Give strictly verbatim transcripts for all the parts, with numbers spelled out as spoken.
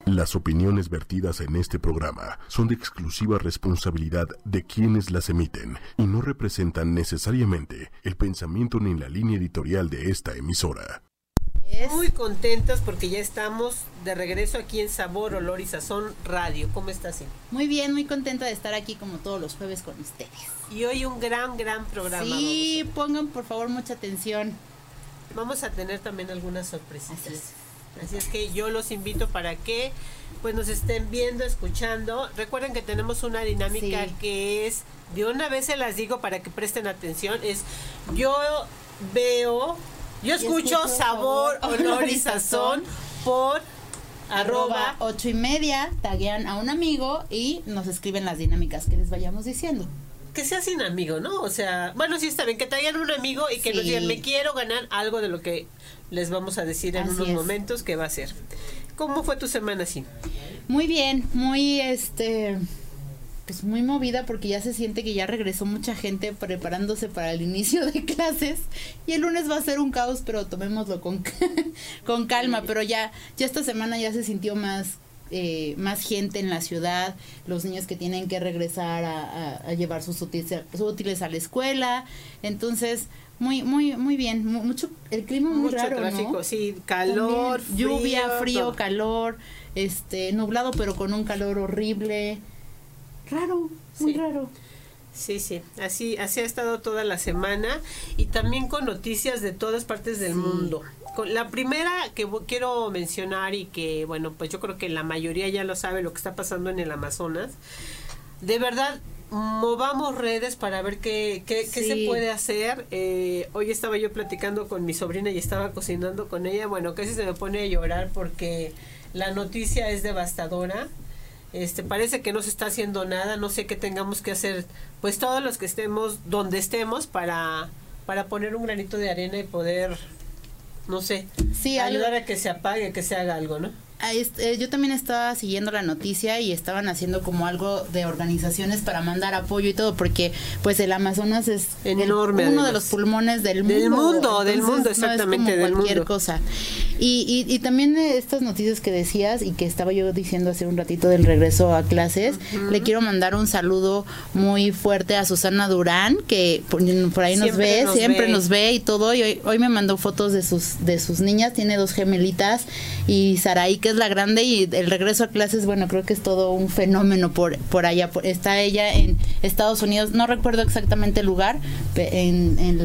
Las opiniones vertidas en este programa son de exclusiva responsabilidad de quienes las emiten y no representan necesariamente el pensamiento ni la línea editorial de esta emisora. Muy contentas porque ya estamos de regreso aquí en Sabor, Olor y Sazón Radio. ¿Cómo estás, Cindy? Muy bien, muy contenta de estar aquí como todos los jueves con ustedes. Y hoy un gran, gran programa. Sí, pongan por favor mucha atención. Vamos a tener también algunas sorpresitas. Así es. Así es que yo los invito para que pues nos estén viendo, escuchando. Recuerden que tenemos una dinámica sí. que es, de una vez se las digo para que presten atención, es yo veo, yo escucho, escucho Sabor, Olor y Sazón por arroba ocho y media, taguean a un amigo y nos escriben las dinámicas que les vayamos diciendo. Que sea sin amigo, ¿no? O sea, bueno, sí está bien, que traigan un amigo y que sí. nos digan, me quiero ganar algo de lo que les vamos a decir en Así unos es. momentos que va a ser. ¿Cómo fue tu semana, así? Muy bien, muy, este, pues muy movida porque ya se siente que ya regresó mucha gente preparándose para el inicio de clases y el lunes va a ser un caos, pero tomémoslo con, con calma, pero ya, ya esta semana ya se sintió más Eh, más gente en la ciudad, los niños que tienen que regresar a, a, a llevar sus útiles, sus útiles a la escuela, entonces muy muy muy bien, mucho el clima muy mucho raro, tráfico, ¿no? sí, calor, También, lluvia, frío, frío, todo. calor, este, nublado pero con un calor horrible, raro, muy sí. raro. Sí, sí, así así ha estado toda la semana y también con noticias de todas partes del sí. mundo. La primera que quiero mencionar y que, bueno, pues yo creo que la mayoría ya lo sabe lo que está pasando en el Amazonas. De verdad, movamos redes para ver qué, qué, sí. qué se puede hacer. Eh, hoy estaba yo platicando con mi sobrina y estaba cocinando con ella. Bueno, casi se me pone a llorar porque la noticia es devastadora. Este, parece que no se está haciendo nada. No sé qué tengamos que hacer, pues todos los que estemos donde estemos para, para poner un granito de arena y poder, no sé, sí, ayudar algo, a que se apague, que se haga algo, ¿no? Este, yo también estaba siguiendo la noticia y estaban haciendo como algo de organizaciones para mandar apoyo y todo, porque pues el Amazonas es enorme, el, uno además. de los pulmones del mundo. Del mundo, del mundo, exactamente, no es como del cualquier mundo. cosa. Y, y, y también estas noticias que decías y que estaba yo diciendo hace un ratito del regreso a clases, uh-huh. le quiero mandar un saludo muy fuerte a Susana Durán, que por, por ahí nos siempre ve, nos siempre ve. nos ve y todo, y hoy, hoy me mandó fotos de sus, de sus niñas, tiene dos gemelitas, y Saraí, que es la grande, y el regreso a clases, bueno, creo que es todo un fenómeno por, por allá, por, está ella en Estados Unidos, no recuerdo exactamente el lugar, en, en,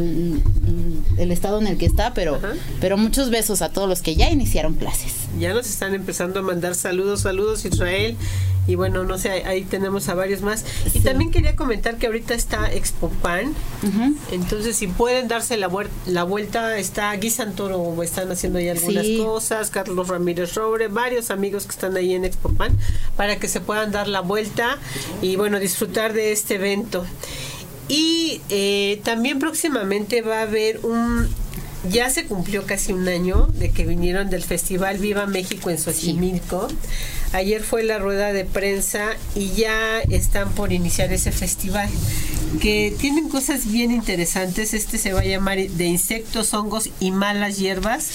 en el estado en el que está, pero, uh-huh. pero muchos besos a todos los que ya iniciaron clases. Ya nos están empezando a mandar saludos, saludos Israel, y bueno, no sé, ahí tenemos a varios más. Sí. Y también quería comentar que ahorita está Expopan, uh-huh. entonces si pueden darse la, vuel- la vuelta, está Gui Santoro, están haciendo ahí algunas sí. cosas, Carlos Ramírez Robre, varios amigos que están ahí en Expopan, para que se puedan dar la vuelta y bueno, disfrutar de este evento. Y eh, también próximamente va a haber un, ya se cumplió casi un año de que vinieron del Festival Viva México en Xochimilco. Sí. Ayer fue la rueda de prensa y ya están por iniciar ese festival, que tienen cosas bien interesantes. Este se va a llamar De Insectos, Hongos y Malas Hierbas,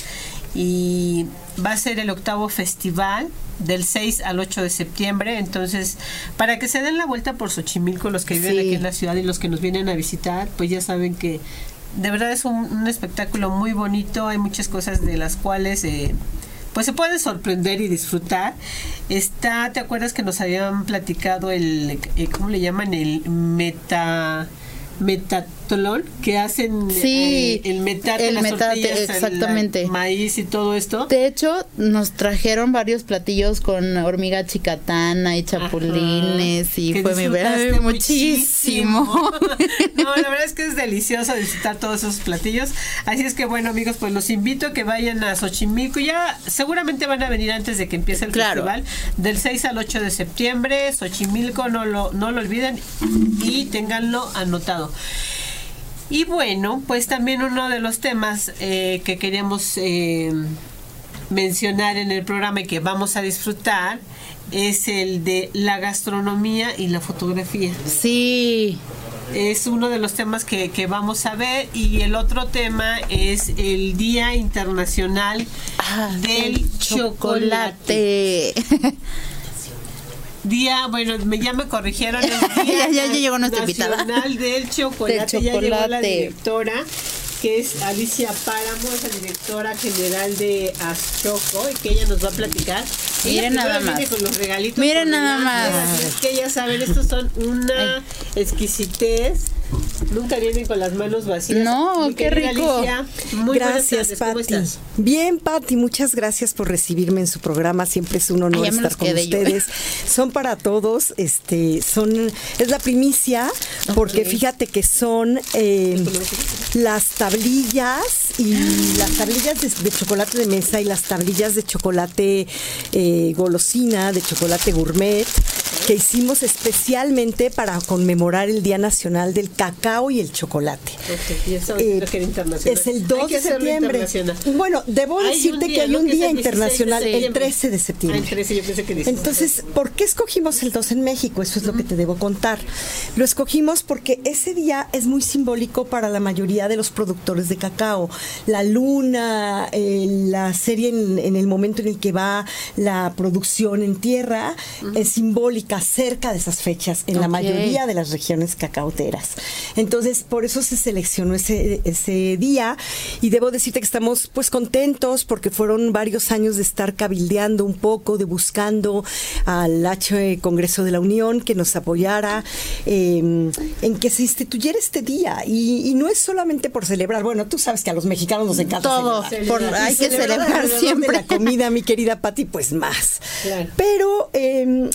y va a ser el octavo festival del seis al ocho de septiembre. Entonces, para que se den la vuelta por Xochimilco, los que viven sí. aquí en la ciudad y los que nos vienen a visitar, pues ya saben que de verdad es un, un espectáculo muy bonito. Hay muchas cosas de las cuales eh, pues se pueden sorprender y disfrutar. Está, ¿te acuerdas que nos habían platicado el, eh, ¿cómo le llaman? El meta... metatlón, que hacen sí, eh, el metate, el las metate, tortillas, exactamente, el maíz y todo esto. De hecho, nos trajeron varios platillos con hormiga chicatana y chapulines. Ajá, y fue mi verdad muchísimo. muchísimo. No, la verdad es que es delicioso visitar todos esos platillos. Así es que bueno, amigos, pues los invito a que vayan a Xochimilco. Ya seguramente van a venir antes de que empiece el claro. festival, del seis al ocho de septiembre. Xochimilco, no lo, no lo olviden y ténganlo anotado. Y bueno, pues también uno de los temas eh, que queríamos eh, mencionar en el programa y que vamos a disfrutar es el de la gastronomía y la fotografía. Sí, es uno de los temas que, que vamos a ver, y el otro tema es el Día Internacional ah, del Chocolate. chocolate. Día, bueno, me, ya me corrigieron, el Día ya, ya llegó nuestra Nacional del chocolate. del chocolate, ya llegó la directora, que es Alicia Páramo, es la directora general de Aschoco, y que ella nos va a platicar. Miren nada más. Con los regalitos. Miren nada más. Es que ya saben, estos son una Ay. exquisitez. Nunca vienen con las manos vacías. No, qué rico. Alicia, muy gracias, Pati. Bien, Pati, muchas gracias por recibirme en su programa. Siempre es un honor Ay, estar con ustedes. Yo. Son para todos, este, son, es la primicia, porque okay. fíjate que son eh, las tablillas y las tablillas de, de chocolate de mesa y las tablillas de chocolate eh, golosina, de chocolate gourmet, que hicimos especialmente para conmemorar el Día Nacional del Cacao y el Chocolate. Okay. Y eso eh, que era internacional. Es el dos de septiembre. Bueno, debo hay decirte día, que hay un día, día internacional de el trece de septiembre. Ah, el trece, yo pensé que Entonces, ¿por qué escogimos el dos en México? Eso es uh-huh. lo que te debo contar. Lo escogimos porque ese día es muy simbólico para la mayoría de los productores de cacao. La luna, eh, la serie en, en el momento en el que va la producción en tierra, uh-huh. es simbólica cerca de esas fechas en okay. la mayoría de las regiones cacaoteras. Entonces, por eso se seleccionó ese, ese día, y debo decirte que estamos pues contentos porque fueron varios años de estar cabildeando un poco, de buscando al H Congreso de la Unión que nos apoyara eh, en que se instituyera este día, y, y no es solamente por celebrar, bueno, tú sabes que a los mexicanos nos encanta todo, celebrar. Por, hay que celebrar, celebrar siempre la comida, mi querida Pati, pues más. Claro. Pero eh,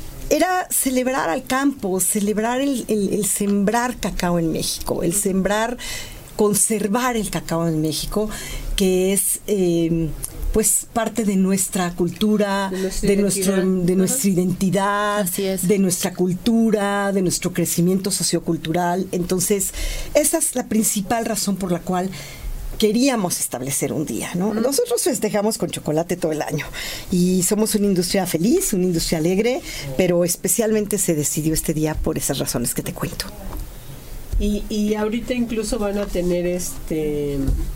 era celebrar al campo, celebrar el, el, el sembrar cacao en México, el sembrar, conservar el cacao en México, que es eh, pues parte de nuestra cultura, de, nuestra de, nuestro, de nuestra identidad, Así es. de nuestra cultura, de nuestro crecimiento sociocultural. Entonces, esa es la principal razón por la cual queríamos establecer un día, ¿no? Uh-huh. Nosotros festejamos con chocolate todo el año y somos una industria feliz, una industria alegre, pero especialmente se decidió este día por esas razones que te cuento. Y, y ahorita incluso van a tener este...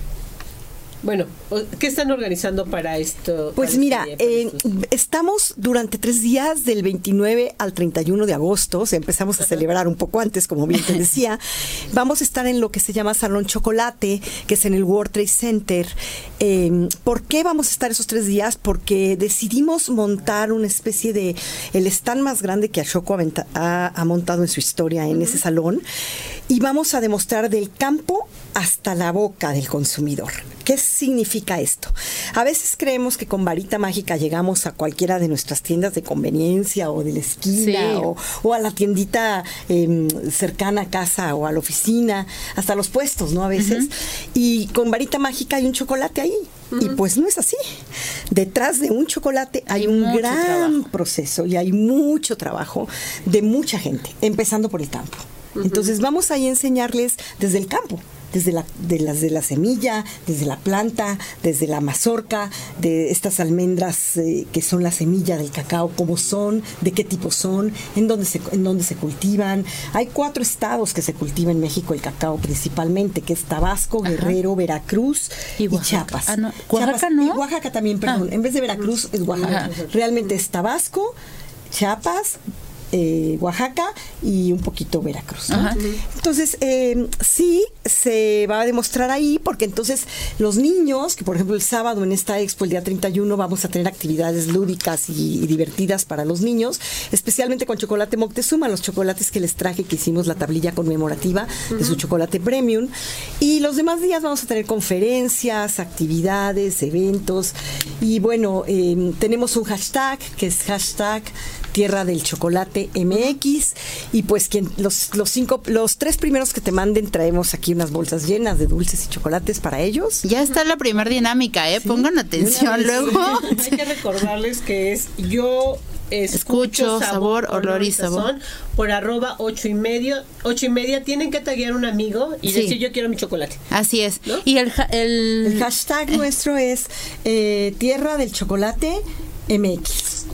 Bueno, ¿qué están organizando para esto? Pues para mira, este día, eh, estamos durante tres días, del veintinueve al treinta y uno de agosto, o sea, empezamos a celebrar un poco antes, como bien te decía. Vamos a estar en lo que se llama Salón Chocolate, que es en el World Trade Center. Eh, ¿Por qué vamos a estar esos tres días? Porque decidimos montar una especie de, el stand más grande que Aschoco ha, ha montado en su historia en uh-huh. ese salón, y vamos a demostrar del campo hasta la boca del consumidor. ¿Qué significa esto? A veces creemos que con varita mágica llegamos a cualquiera de nuestras tiendas de conveniencia o de la esquina sí. o, o a la tiendita eh, cercana a casa o a la oficina, hasta los puestos, ¿no? A veces. Uh-huh. Y con varita mágica hay un chocolate ahí. Uh-huh. Y pues no es así. Detrás de un chocolate hay, hay un gran trabajo. proceso y hay mucho trabajo de mucha gente, empezando por el campo. Uh-huh. Entonces vamos ahí a enseñarles desde el campo. Desde la, de las de la semilla, desde la planta, desde la mazorca, de estas almendras eh, que son la semilla del cacao, cómo son, de qué tipo son, en dónde se, en dónde se cultivan. Hay cuatro estados que se cultiva en México el cacao principalmente, que es Tabasco, Ajá. Guerrero, Veracruz y, y Chiapas. Ah, no. Oaxaca Chiapas, no. Y Oaxaca también, perdón. Ah. En vez de Veracruz es Oaxaca. Ajá. Realmente es Tabasco, Chiapas, Eh, Oaxaca y un poquito Veracruz, ¿no? Entonces eh, sí se va a demostrar ahí, porque entonces los niños, que por ejemplo el sábado en esta expo, el día treinta y uno, vamos a tener actividades lúdicas y, y divertidas para los niños, especialmente con chocolate Moctezuma, los chocolates que les traje, que hicimos la tablilla conmemorativa uh-huh. de su chocolate premium, y los demás días vamos a tener conferencias, actividades, eventos, y bueno, eh, tenemos un hashtag que es hashtag Tierra del Chocolate M X, y pues quien los los cinco los tres primeros que te manden, traemos aquí unas bolsas llenas de dulces y chocolates para ellos. Ya está la primera dinámica, eh, ¿Sí? Pongan atención luego. Hay que recordarles que es yo escucho, escucho sabor, sabor, olor y sabor por arroba ocho y medio, ocho y media. Tienen que taguear un amigo y sí. decir yo quiero mi chocolate. Así es. ¿No? Y el, el, el hashtag eh. nuestro es eh, Tierra del Chocolate M X.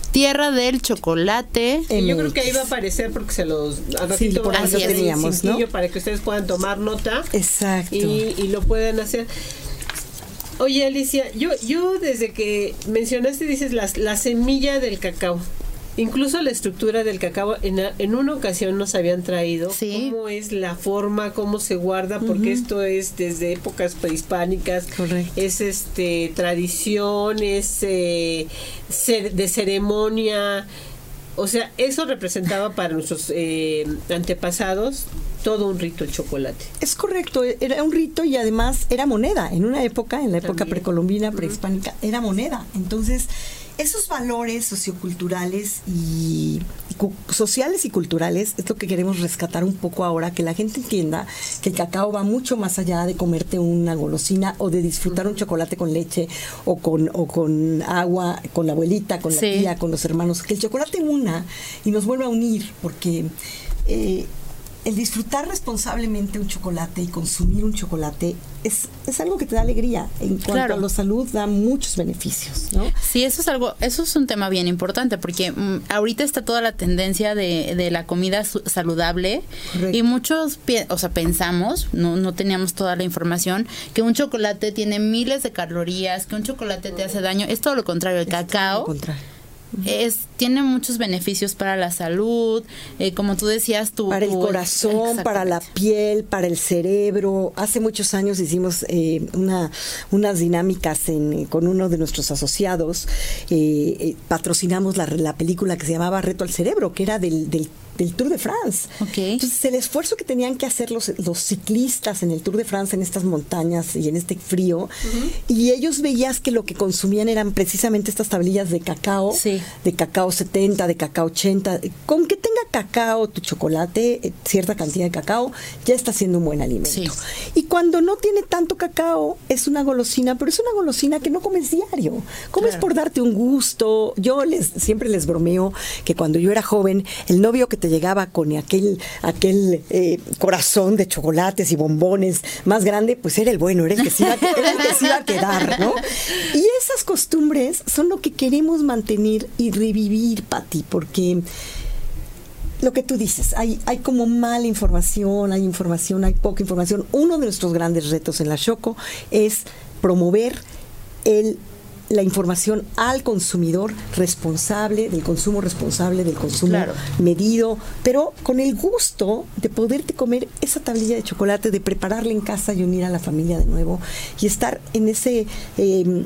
Tierra del Chocolate. Y yo creo que ahí va a aparecer porque se los al ratito Sí, por ahí vamos lo a hacer teníamos, un ¿no? para que ustedes puedan tomar nota. Exacto. Y, y lo puedan hacer. Oye, Alicia, yo yo desde que mencionaste, dices, la, la semilla del cacao. Incluso la estructura del cacao, en, en una ocasión nos habían traído sí. cómo es la forma, cómo se guarda, porque uh-huh. esto es desde épocas prehispánicas. Correcto. Es este tradición, es eh, ser, de ceremonia. O sea, eso representaba para nuestros eh, antepasados todo un rito el chocolate. Es correcto, era un rito y además era moneda. En una época, en la época También. precolombina, prehispánica, uh-huh. era moneda. Entonces, esos valores socioculturales y, y cu- sociales y culturales es lo que queremos rescatar un poco ahora, que la gente entienda que el cacao va mucho más allá de comerte una golosina o de disfrutar un chocolate con leche o con, o con agua, con la abuelita, con la sí. tía, con los hermanos, que el chocolate una y nos vuelve a unir, porque eh, el disfrutar responsablemente un chocolate y consumir un chocolate es, es algo que te da alegría. En cuanto claro. a la salud, da muchos beneficios, ¿no? Sí, eso es algo, eso es un tema bien importante, porque mm, ahorita está toda la tendencia de, de la comida su- saludable. Correcto. Y muchos, pi- o sea, pensamos, no, no teníamos toda la información, que un chocolate tiene miles de calorías, que un chocolate te hace daño. Es todo lo contrario, el es cacao. Todo lo contrario. Es, tiene muchos beneficios para la salud, eh, como tú decías, tu, para el tu, corazón, para la piel, para el cerebro. Hace muchos años hicimos eh, una unas dinámicas en, con uno de nuestros asociados. Eh, eh, patrocinamos la, la película que se llamaba Reto al Cerebro, que era del, del del Tour de France. Okay. Entonces, el esfuerzo que tenían que hacer los, los ciclistas en el Tour de France, en estas montañas y en este frío, uh-huh. y ellos veías que lo que consumían eran precisamente estas tablillas de cacao, sí. de cacao setenta, de cacao ochenta. Con que tenga cacao tu chocolate, eh, cierta cantidad de cacao, ya está siendo un buen alimento. Sí. Y cuando no tiene tanto cacao, es una golosina, pero es una golosina que no comes diario. Comes claro. por darte un gusto. Yo les siempre les bromeo que cuando yo era joven, el novio que te llegaba con aquel aquel eh, corazón de chocolates y bombones más grande, pues era el bueno, era el que se iba, era el que se iba a quedar, ¿no? Y esas costumbres son lo que queremos mantener y revivir, Pati, porque lo que tú dices, hay, hay como mala información, hay información, hay poca información. Uno de nuestros grandes retos en la Xoco es promover el la información al consumidor responsable, del consumo responsable, del consumo claro. medido, pero con el gusto de poderte comer esa tablilla de chocolate, de prepararla en casa y unir a la familia de nuevo y estar en ese eh,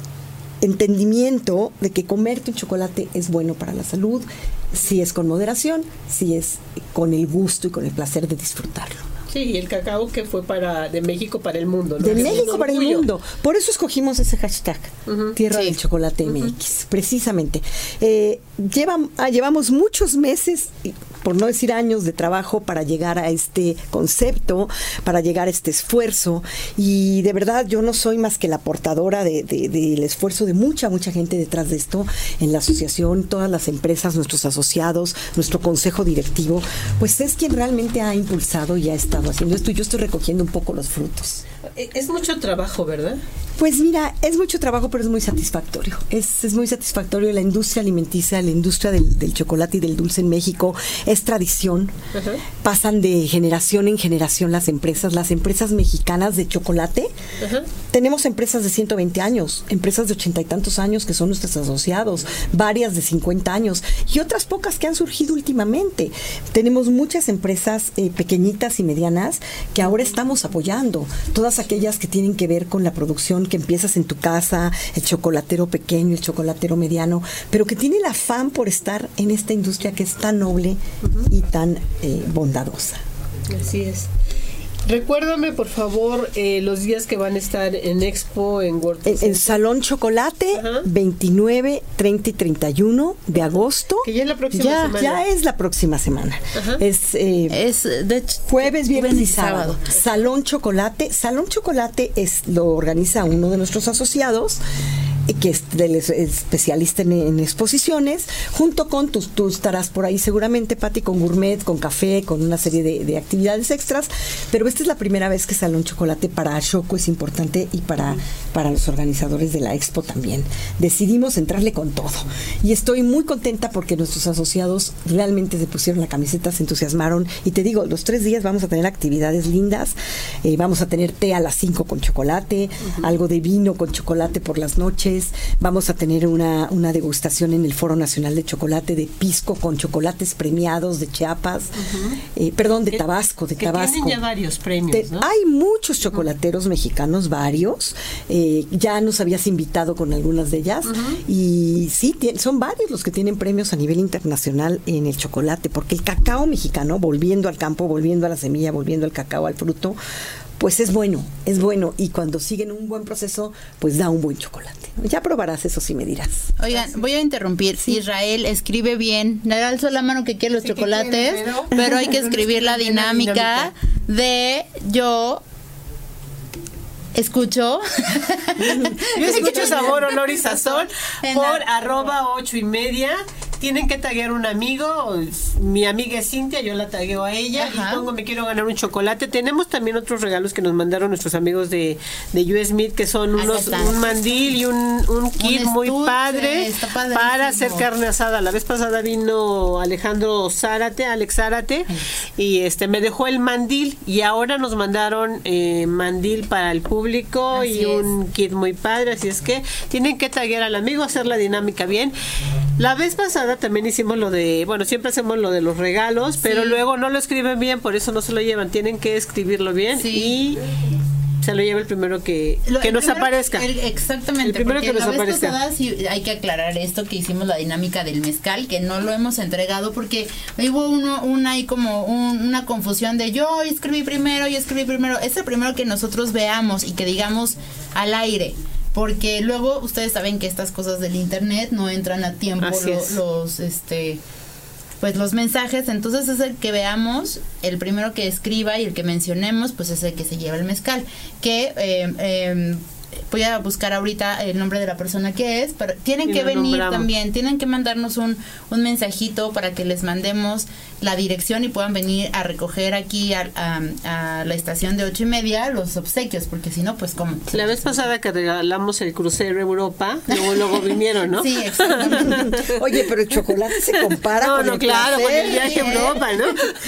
entendimiento de que comerte un chocolate es bueno para la salud, si es con moderación, si es con el gusto y con el placer de disfrutarlo. Sí, y el cacao que fue para de México para el mundo, ¿no? De es México para el mundo. Por eso escogimos ese hashtag, uh-huh. Tierra sí. del Chocolate uh-huh. M X, precisamente. Eh, lleva, ah, llevamos muchos meses, por no decir años, de trabajo para llegar a este concepto, para llegar a este esfuerzo. Y de verdad, yo no soy más que la portadora de, de, de, del esfuerzo de mucha, mucha gente detrás de esto, en la asociación, todas las empresas, nuestros asociados, nuestro consejo directivo, pues es quien realmente ha impulsado y ha estado haciendo esto y yo estoy recogiendo un poco los frutos. Es mucho trabajo, ¿verdad? Pues mira, es mucho trabajo, pero es muy satisfactorio. Es, es muy satisfactorio. La industria alimenticia, la industria del, del chocolate y del dulce en México es tradición. Uh-huh. Pasan de generación en generación las empresas. Las empresas mexicanas de chocolate. Uh-huh. Tenemos empresas de ciento veinte años, empresas de ochenta y tantos años que son nuestros asociados, varias de cincuenta años y otras pocas que han surgido últimamente. Tenemos muchas empresas eh, pequeñitas y medianas que ahora estamos apoyando. Todas aquellas que tienen que ver con la producción que empiezas en tu casa, el chocolatero pequeño, el chocolatero mediano, pero que tiene el afán por estar en esta industria que es tan noble uh-huh. y tan eh, bondadosa. Así es. Recuérdame, por favor, eh, los días que van a estar en Expo en World En, en Salón Chocolate, uh-huh. veintinueve, treinta y treinta y uno de agosto. Que ya es la próxima ya, semana. Ya es la próxima semana. Uh-huh. Es, eh, es de hecho, jueves, viernes y sábado. sábado. Salón Chocolate. Salón Chocolate es lo organiza uno de nuestros asociados. que es del especialista en, en exposiciones, junto con, tú, tú estarás por ahí seguramente, Pati, con gourmet, con café, con una serie de, de actividades extras, pero esta es la primera vez que Salón Chocolate para Ashoku es importante y para, para los organizadores de la expo también. Decidimos entrarle con todo y estoy muy contenta porque nuestros asociados realmente se pusieron la camiseta, se entusiasmaron y te digo, los tres días vamos a tener actividades lindas, eh, vamos a tener té a las cinco con chocolate, uh-huh. algo de vino con chocolate por las noches, vamos a tener una, una degustación en el Foro Nacional de Chocolate de pisco con chocolates premiados de Chiapas, uh-huh. eh, perdón, de Tabasco, de que Tabasco. Tienen ya varios premios, Te, ¿no? Hay muchos chocolateros uh-huh. mexicanos, varios, eh, ya nos habías invitado con algunas de ellas, uh-huh. y sí, t- son varios los que tienen premios a nivel internacional en el chocolate, porque el cacao mexicano, volviendo al campo, volviendo a la semilla, volviendo al cacao, al fruto, pues es bueno, es bueno, y cuando siguen un buen proceso, pues da un buen chocolate. Ya probarás eso, sí me dirás. Oigan, voy a interrumpir. Sí. Israel escribe bien. Le alzo la mano que quiere los sí, chocolates, quiere, pero... pero hay que escribir la dinámica, la dinámica de yo escucho. Yo escucho Sabor, Olor y Sazón por la... arroba ocho y media. Tienen que taguear un amigo, mi amiga es Cintia, yo la tagueo a ella. Ajá. Y pongo me quiero ganar un chocolate. Tenemos también otros regalos que nos mandaron nuestros amigos de, de U S Meat, que son unos un mandil y un, un kit un muy padre para hacer carne asada. La vez pasada vino Alejandro Zárate, Alex Zárate, y este me dejó el mandil y ahora nos mandaron eh, mandil para el público así y es. Un kit muy padre, así es que tienen que taguear al amigo, hacer la dinámica bien. La vez pasada también hicimos lo de, bueno, siempre hacemos lo de los regalos, sí. pero luego no lo escriben bien, por eso no se lo llevan, tienen que escribirlo bien sí. y se lo lleva el primero que, lo, que nos primero, aparezca. El, exactamente, el primero que nos la vez aparezca. Pasada, sí, hay que aclarar esto que hicimos la dinámica del mezcal, que no lo hemos entregado porque hubo uno, una ahí como un, una confusión de yo escribí primero, yo escribí primero. Es el primero que nosotros veamos y que digamos al aire. Porque luego ustedes saben que estas cosas del internet no entran a tiempo lo, los este pues los mensajes, entonces es el que veamos, el primero que escriba y el que mencionemos, pues es el que se lleva el mezcal, que eh, eh, voy a buscar ahorita el nombre de la persona que es, pero tienen y que venir nombramos. También, tienen que mandarnos un, un mensajito para que les mandemos la dirección y puedan venir a recoger aquí a, a, a la estación de ocho y media los obsequios, porque si no, pues cómo. La vez pasada que regalamos el crucero Europa, luego, luego vinieron, ¿no? Sí, exactamente. Oye, pero el chocolate se compara no, con no, el claro, placer, con el viaje a Europa, ¿no?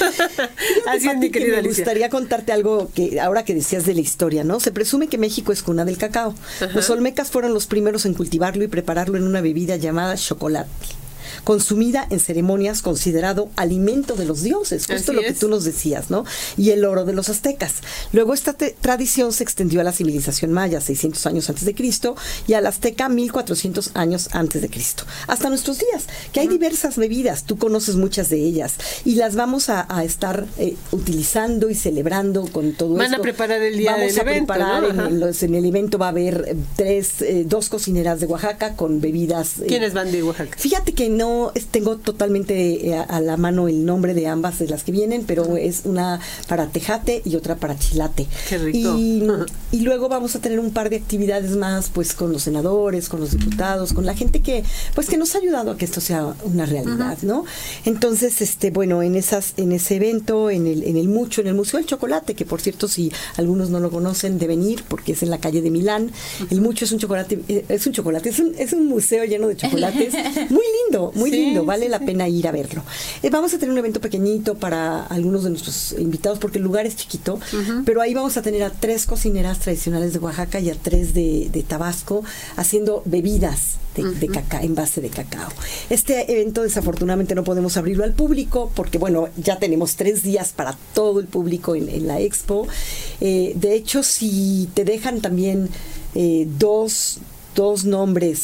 Así es, mi querida Alicia. Me gustaría contarte algo que ahora que decías de la historia, ¿no? Se presume que México es cuna del cacao. Ajá. Los olmecas fueron los primeros en cultivarlo y prepararlo en una bebida llamada chocolate, consumida en ceremonias, considerado alimento de los dioses, justo Así lo es. Que tú nos decías, ¿no? Y el oro de los aztecas. Luego esta te- tradición se extendió a la civilización maya, seiscientos años antes de Cristo, y al azteca, mil cuatrocientos años antes de Cristo. Hasta nuestros días, que hay uh-huh. diversas bebidas, tú conoces muchas de ellas, y las vamos a, a estar eh, utilizando y celebrando con todo Van esto. Van a preparar el día vamos del a evento, preparar ¿no? en, en, los, en el evento va a haber eh, tres, eh, dos cocineras de Oaxaca con bebidas. Eh, ¿Quiénes van de Oaxaca? Fíjate que no No tengo totalmente eh, a, a la mano el nombre de ambas de las que vienen, pero uh-huh. es una para tejate y otra para chilate. Qué rico. Y, uh-huh. y luego vamos a tener un par de actividades más, pues con los senadores, con los diputados, con la gente que, pues que nos ha ayudado a que esto sea una realidad, uh-huh. ¿no? Entonces, este, bueno, en esas, en ese evento, en el, en el mucho, en el Museo del Chocolate, que por cierto, si algunos no lo conocen, deben ir, porque es en la calle de Milán. Uh-huh. El mucho es un chocolate, es un chocolate, es un, es un museo lleno de chocolates, muy lindo. Muy sí, lindo, vale sí, la sí. pena ir a verlo. Eh, vamos a tener un evento pequeñito para algunos de nuestros invitados porque el lugar es chiquito, uh-huh. pero ahí vamos a tener a tres cocineras tradicionales de Oaxaca y a tres de, de Tabasco haciendo bebidas de, uh-huh. de cacao, en base de cacao. Este evento desafortunadamente no podemos abrirlo al público porque, bueno, ya tenemos tres días para todo el público en, en la expo. Eh, de hecho, si te dejan también eh, dos, dos nombres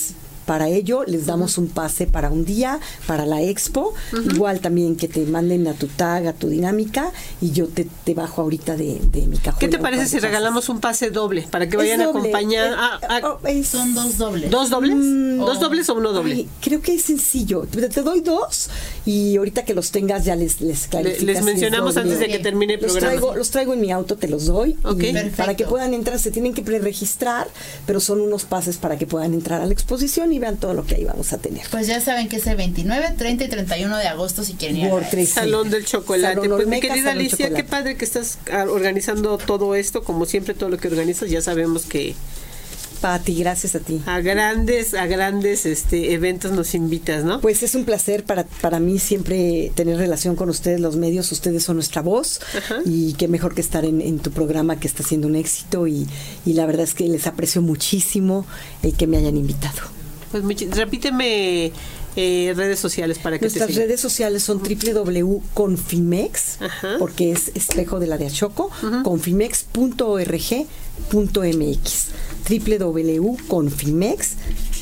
para ello les damos un pase para un día, para la expo, uh-huh. igual también que te manden a tu tag, a tu dinámica, y yo te, te bajo ahorita de, de mi cajón. ¿Qué te parece si regalamos un pase doble para que vayan a acompañar? Eh, ah, ah, oh, es, son dos dobles. ¿Dos dobles? Mm, ¿Dos oh, dobles o uno doble? Ay, creo que es sencillo. Te, te doy dos y ahorita que los tengas ya les les clarificas. Les mencionamos si antes de que termine el los programa. Traigo, los traigo en mi auto, te los doy. Okay. Y para que puedan entrar, se tienen que preregistrar, pero son unos pases para que puedan entrar a la exposición y vean todo lo que ahí vamos a tener. Pues ya saben que es el veintinueve, treinta y treinta y uno de agosto si quieren ir a Salón del Chocolate. Salón pues Olmeca, mi querida Salón Alicia, Chocolate. qué padre que estás organizando todo esto, como siempre todo lo que organizas, ya sabemos que Pati, gracias a ti. A grandes, a grandes este eventos nos invitas, ¿no? Pues es un placer para, para mí siempre tener relación con ustedes, los medios, ustedes son nuestra voz. Ajá. Y qué mejor que estar en, en tu programa que está siendo un éxito y, y la verdad es que les aprecio muchísimo el que me hayan invitado. Pues much- repíteme eh, redes sociales para que Nuestras te sigan. redes sociales son doble u doble u doble u punto confimex, ajá, porque es espejo de la de Achoco, uh-huh, confimex punto org punto mx, doble u doble u doble u punto confimex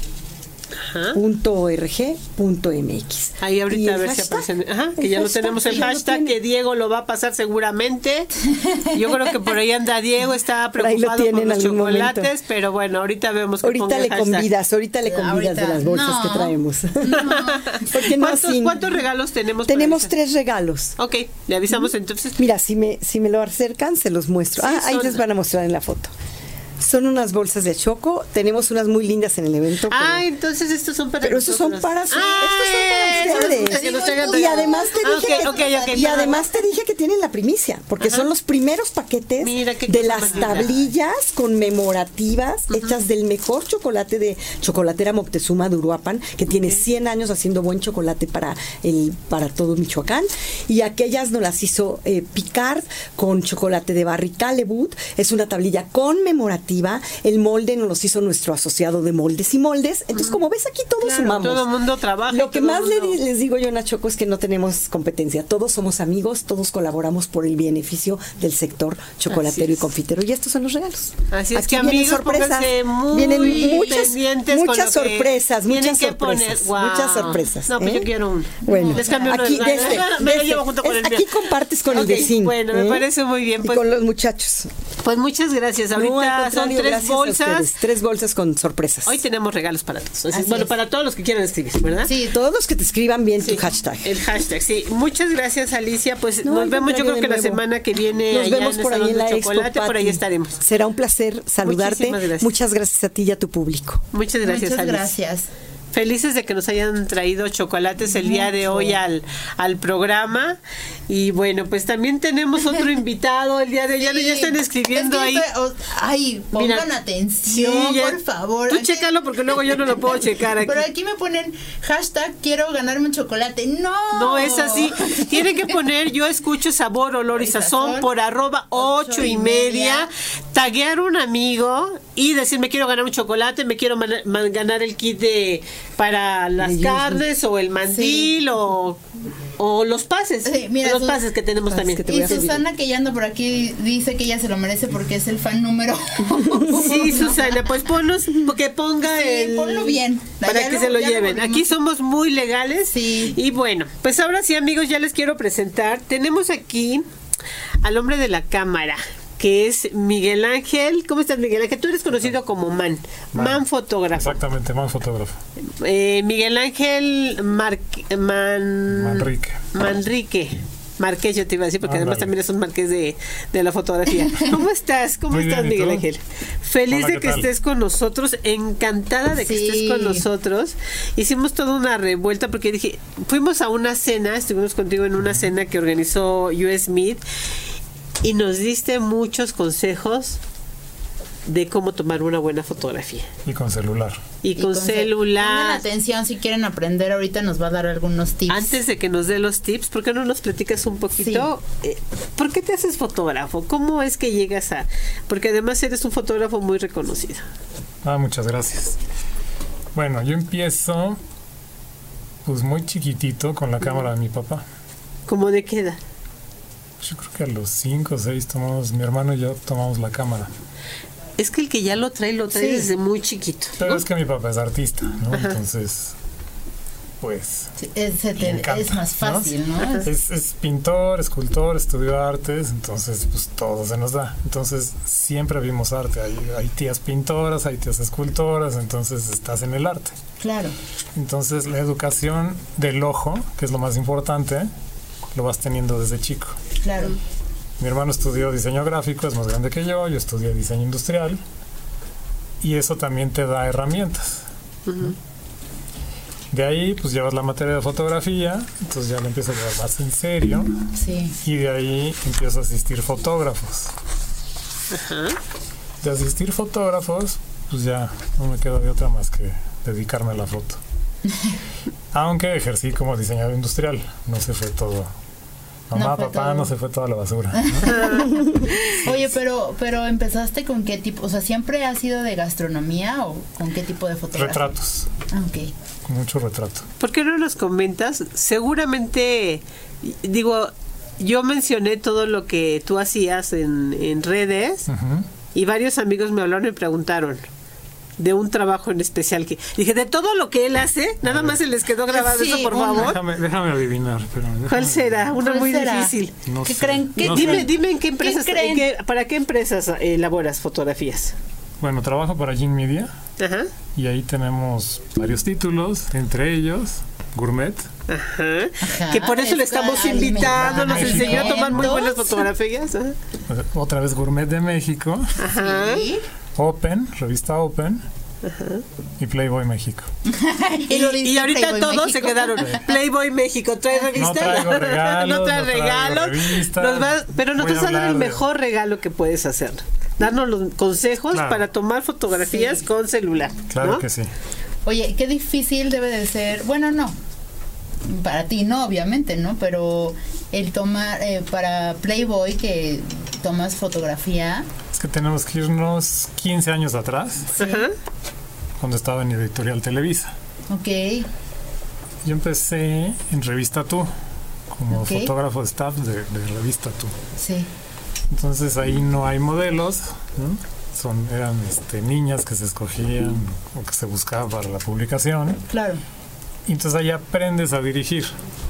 punto org punto mx. Ahí ahorita a ver hashtag, si aparece. Ajá, que ya lo tenemos el hashtag, que Diego lo va a pasar seguramente. Yo creo que por ahí anda Diego, está preocupado por, por los chocolates, momento. Pero bueno, ahorita vemos que ahorita le convidas, ahorita le convidas ahorita, de las bolsas no, que traemos. No. Porque no ¿Cuántos, sin... ¿Cuántos regalos tenemos? Tenemos tres regalos. Ok, le avisamos uh-huh. entonces. Mira, si me, si me lo acercan, se los muestro. Sí, ah, ahí son... les van a mostrar en la foto. Son unas bolsas de Achoco. Tenemos unas muy lindas en el evento. Ah, pero, entonces estos son para Pero estos son para, su, ah, estos son para ustedes. Que nos y además te dije, ah, okay, okay, okay, y además te dije que tienen la primicia, porque ajá, son los primeros paquetes Mira, de las tablillas conmemorativas, uh-huh, hechas del mejor chocolate de Chocolatera Moctezuma de Uruapan, que okay, tiene cien años haciendo buen chocolate para el para todo Michoacán. Y aquellas nos las hizo eh, Picard con chocolate de Barry Callewood. Es una tablilla conmemorativa. El molde nos los hizo nuestro asociado de moldes y moldes. Entonces, como ves, aquí todos claro, sumamos. Todo el mundo trabaja. Lo que más mundo... le, les digo yo en Achoco es que no tenemos competencia. Todos somos amigos, todos colaboramos por el beneficio del sector chocolatero y confitero. Y estos son los regalos. Así es aquí que amigos, sorpresas. Muy vienen muchas, muchas con sorpresas, muchas que sorpresas. Wow. Muchas sorpresas. No, pues ¿eh? yo quiero un. Bueno, les cambio aquí uno. Desde, me desde, lo llevo junto con es, el mío. Aquí compartes con okay, el vecino. Bueno, ¿eh? me parece muy bien. Pues, y con los muchachos. Pues muchas gracias. Ahorita no, son tres bolsas. Tres bolsas con sorpresas. Hoy tenemos regalos para todos. Entonces, bueno, es. para todos los que quieran escribir, ¿verdad? Sí, todos los que te escriban bien sí, tu hashtag. El hashtag, sí. Muchas gracias, Alicia. Pues no, nos vemos, yo creo que la semana que viene. Nos allá vemos en por ahí en la chocolate, Expo, por ahí estaremos. Será un placer saludarte. Gracias. Muchas gracias a ti y a tu público. Muchas gracias, Muchas Alicia. gracias. Felices de que nos hayan traído chocolates el día de hoy al, al programa. Y bueno, pues también tenemos otro invitado el día de hoy. Sí, ya están escribiendo es que ahí. Estoy, ay, pongan Mira, atención, sí, ya, por favor. Tú aquí, chécalo porque luego yo no lo puedo checar aquí. Pero aquí me ponen hashtag quiero ganarme un chocolate. No. No es así. Tiene que poner yo escucho sabor, olor y sazón, sazón por arroba ocho y media. Taguear un amigo y decir me quiero ganar un chocolate, me quiero man, man, ganar el kit de para las Ay, carnes o el mandil sí. o, o los pases. Sí, mira, los pases que tenemos pases también. Que y Susana, que ya anda por aquí, dice que ella se lo merece porque es el fan número. Sí, Susana, pues ponlos, que ponga sí, el. Ponlo bien. Para ya que lo, se lo lleven. Lo aquí somos muy legales. Sí. Y bueno, pues ahora sí, amigos, ya les quiero presentar. Tenemos aquí al hombre de la cámara, que es Miguel Ángel. ¿Cómo estás, Miguel Ángel? Tú eres conocido como Man, Man, Man fotógrafo. Exactamente, Man fotógrafo. Eh, Miguel Ángel Mar Man Manrique. Manrique. Marqués, yo te iba a decir, porque ah, además vale. también es un marqués de, de la fotografía. ¿Cómo estás? ¿Cómo Muy estás, bien, Miguel Ángel? Feliz Hola, de que tal? estés con nosotros, encantada de que sí. estés con nosotros. Hicimos toda una revuelta porque dije, fuimos a una cena, estuvimos contigo en una cena que organizó U S Meet y nos diste muchos consejos de cómo tomar una buena fotografía. Y con celular. Y con, y con celular. Pongan atención si quieren aprender, ahorita nos va a dar algunos tips. Antes de que nos dé los tips, ¿por qué no nos platicas un poquito? Sí. Eh, ¿Por qué te haces fotógrafo? ¿Cómo es que llegas a...? Porque además eres un fotógrafo muy reconocido. Ah, muchas gracias. Bueno, yo empiezo pues muy chiquitito con la cámara de mi papá. ¿Cómo de qué edad? Yo creo que a los cinco o seis tomamos, mi hermano y yo tomamos la cámara. Es que el que ya lo trae, lo trae Sí. desde muy chiquito. Pero ¿no? es que mi papá es artista, ¿no? Entonces, pues... Sí, es, se te- me encanta, es más fácil, ¿no? Es, es pintor, escultor, estudió artes, entonces pues todo se nos da. Entonces siempre vimos arte. Hay, hay tías pintoras, hay tías escultoras, entonces estás en el arte. Claro. Entonces la educación del ojo, que es lo más importante, lo vas teniendo desde chico. Claro. Mi hermano estudió diseño gráfico, es más grande que yo, yo estudié diseño industrial y eso también te da herramientas. Ujú. De ahí pues llevas la materia de fotografía, entonces ya lo empiezas a llevar más en serio Sí. y de ahí empiezo a asistir fotógrafos. Ajá. De asistir fotógrafos, pues ya no me queda de otra más que dedicarme a la foto. Aunque ejercí como diseñador industrial, no se fue todo. Mamá, No fue papá, todo. no se fue toda la basura. ¿no? Oye, pero pero empezaste con qué tipo, o sea, ¿siempre has sido de gastronomía o con qué tipo de fotografía? Retratos, Ah, ok. mucho retrato. ¿Por qué no nos comentas? Seguramente, digo, yo mencioné todo lo que tú hacías en, en redes Ujú. y varios amigos me hablaron y me preguntaron de un trabajo en especial que dije, de todo lo que él hace, nada más se les quedó grabado Sí, eso, por una. favor. Déjame, déjame adivinar. Pero déjame- ¿Cuál será? Una ¿Cuál muy será? difícil. No ¿Qué sé. creen? ¿Qué No Dime, sé. dime en qué empresas, creen? en qué- para qué empresas eh, elaboras fotografías. Bueno, trabajo para Gin Media Ajá, y ahí tenemos varios títulos, entre ellos Gourmet. ajá. Ajá, Que por eso le es estamos alimento- invitando, nos alimentos. enseñó a tomar muy buenas fotografías. Ajá. Otra vez Gourmet de México, Ajá. Sí. Open, revista Open y Playboy México. Y, lo dice y ahorita Playboy todos México. se quedaron. Playboy México, ¿trae revista? No traigo regalos, no trae no traigo regalos. revistas. Nos va- pero nos Voy a vas a dar el hablar de- mejor regalo que puedes hacer. Darnos los consejos Claro. para tomar fotografías Sí. con celular. Claro ¿no? que sí. Oye, qué difícil debe de ser, bueno, no, para ti no, obviamente, ¿no? Pero el tomar, eh, para Playboy que tomas fotografía, Es que tenemos que irnos quince años atrás, Ajá. cuando estaba en Editorial Televisa. ok, Yo empecé en Revista Tú, como Ok. fotógrafo de staff de, de Revista Tú. sí, Entonces ahí no hay modelos, ¿no? Son, eran este, niñas que se escogían o que se buscaba para la publicación. claro. Y entonces ahí aprendes a dirigir.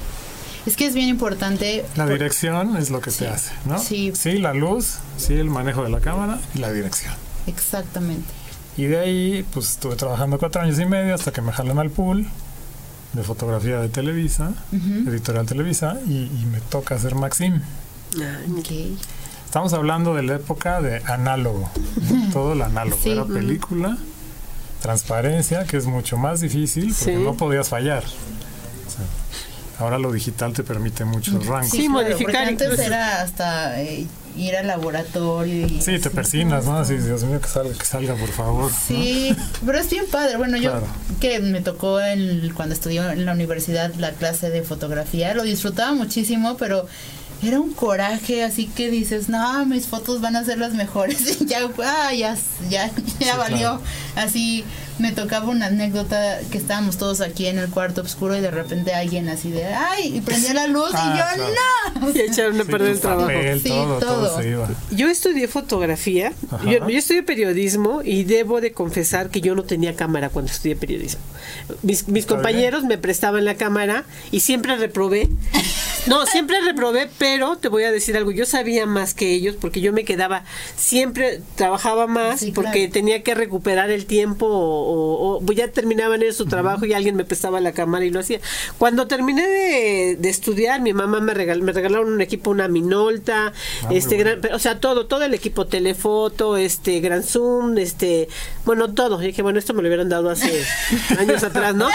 Es que es bien importante. La por- dirección es lo que Sí. te hace, ¿no? Sí. Sí, la luz, sí, el manejo de la cámara y la dirección. Exactamente. Y de ahí, pues estuve trabajando cuatro años y medio hasta que me jalan al pool de fotografía de Televisa, Ujú. Editorial Televisa, y, y me toca hacer Maxim. Ok. Estamos hablando de la época de análogo, ¿no? Todo el análogo, Sí. era película, transparencia, que es mucho más difícil porque Sí. no podías fallar. O sea, ahora lo digital te permite muchos rangos. Sí, claro, modificar porque antes incluso. era hasta eh, ir al laboratorio y Sí, te persinas, ¿no? Así, Dios mío, que salga, que salga, por favor. ¿no? Sí, pero es bien padre. Bueno, yo Claro. que me tocó el, cuando estudié en la universidad la clase de fotografía, lo disfrutaba muchísimo, pero era un coraje, así que dices, no, mis fotos van a ser las mejores. Y ya, ah, ya, ya, ya Sí, valió. claro. Así me tocaba una anécdota que estábamos todos aquí en el cuarto oscuro y de repente alguien así de, ay, y prendió la luz Ah, y yo, claro. no. Y echaron a Sí, perder tu el trabajo. papel, Sí, todo, todo, todo. se iba. Yo estudié fotografía, Ajá. yo, yo estudié periodismo y debo de confesar que yo no tenía cámara cuando estudié periodismo. Mis, mis Está compañeros me prestaban la cámara y siempre reprobé. No, siempre reprobé, pero te voy a decir algo, yo sabía más que ellos porque yo me quedaba, siempre trabajaba más Sí, porque claro. tenía que recuperar el tiempo o, o- o ya terminaban ellos su trabajo y alguien me prestaba la cámara y lo hacía. Cuando terminé de, de estudiar, mi mamá me, regal, me regalaron un equipo, una Minolta, Ah, muy este bueno. gran, o sea, todo, todo el equipo, telefoto, este, Gran Zoom, este, bueno, todo. Y dije, bueno, esto me lo hubieran dado hace años atrás, ¿no?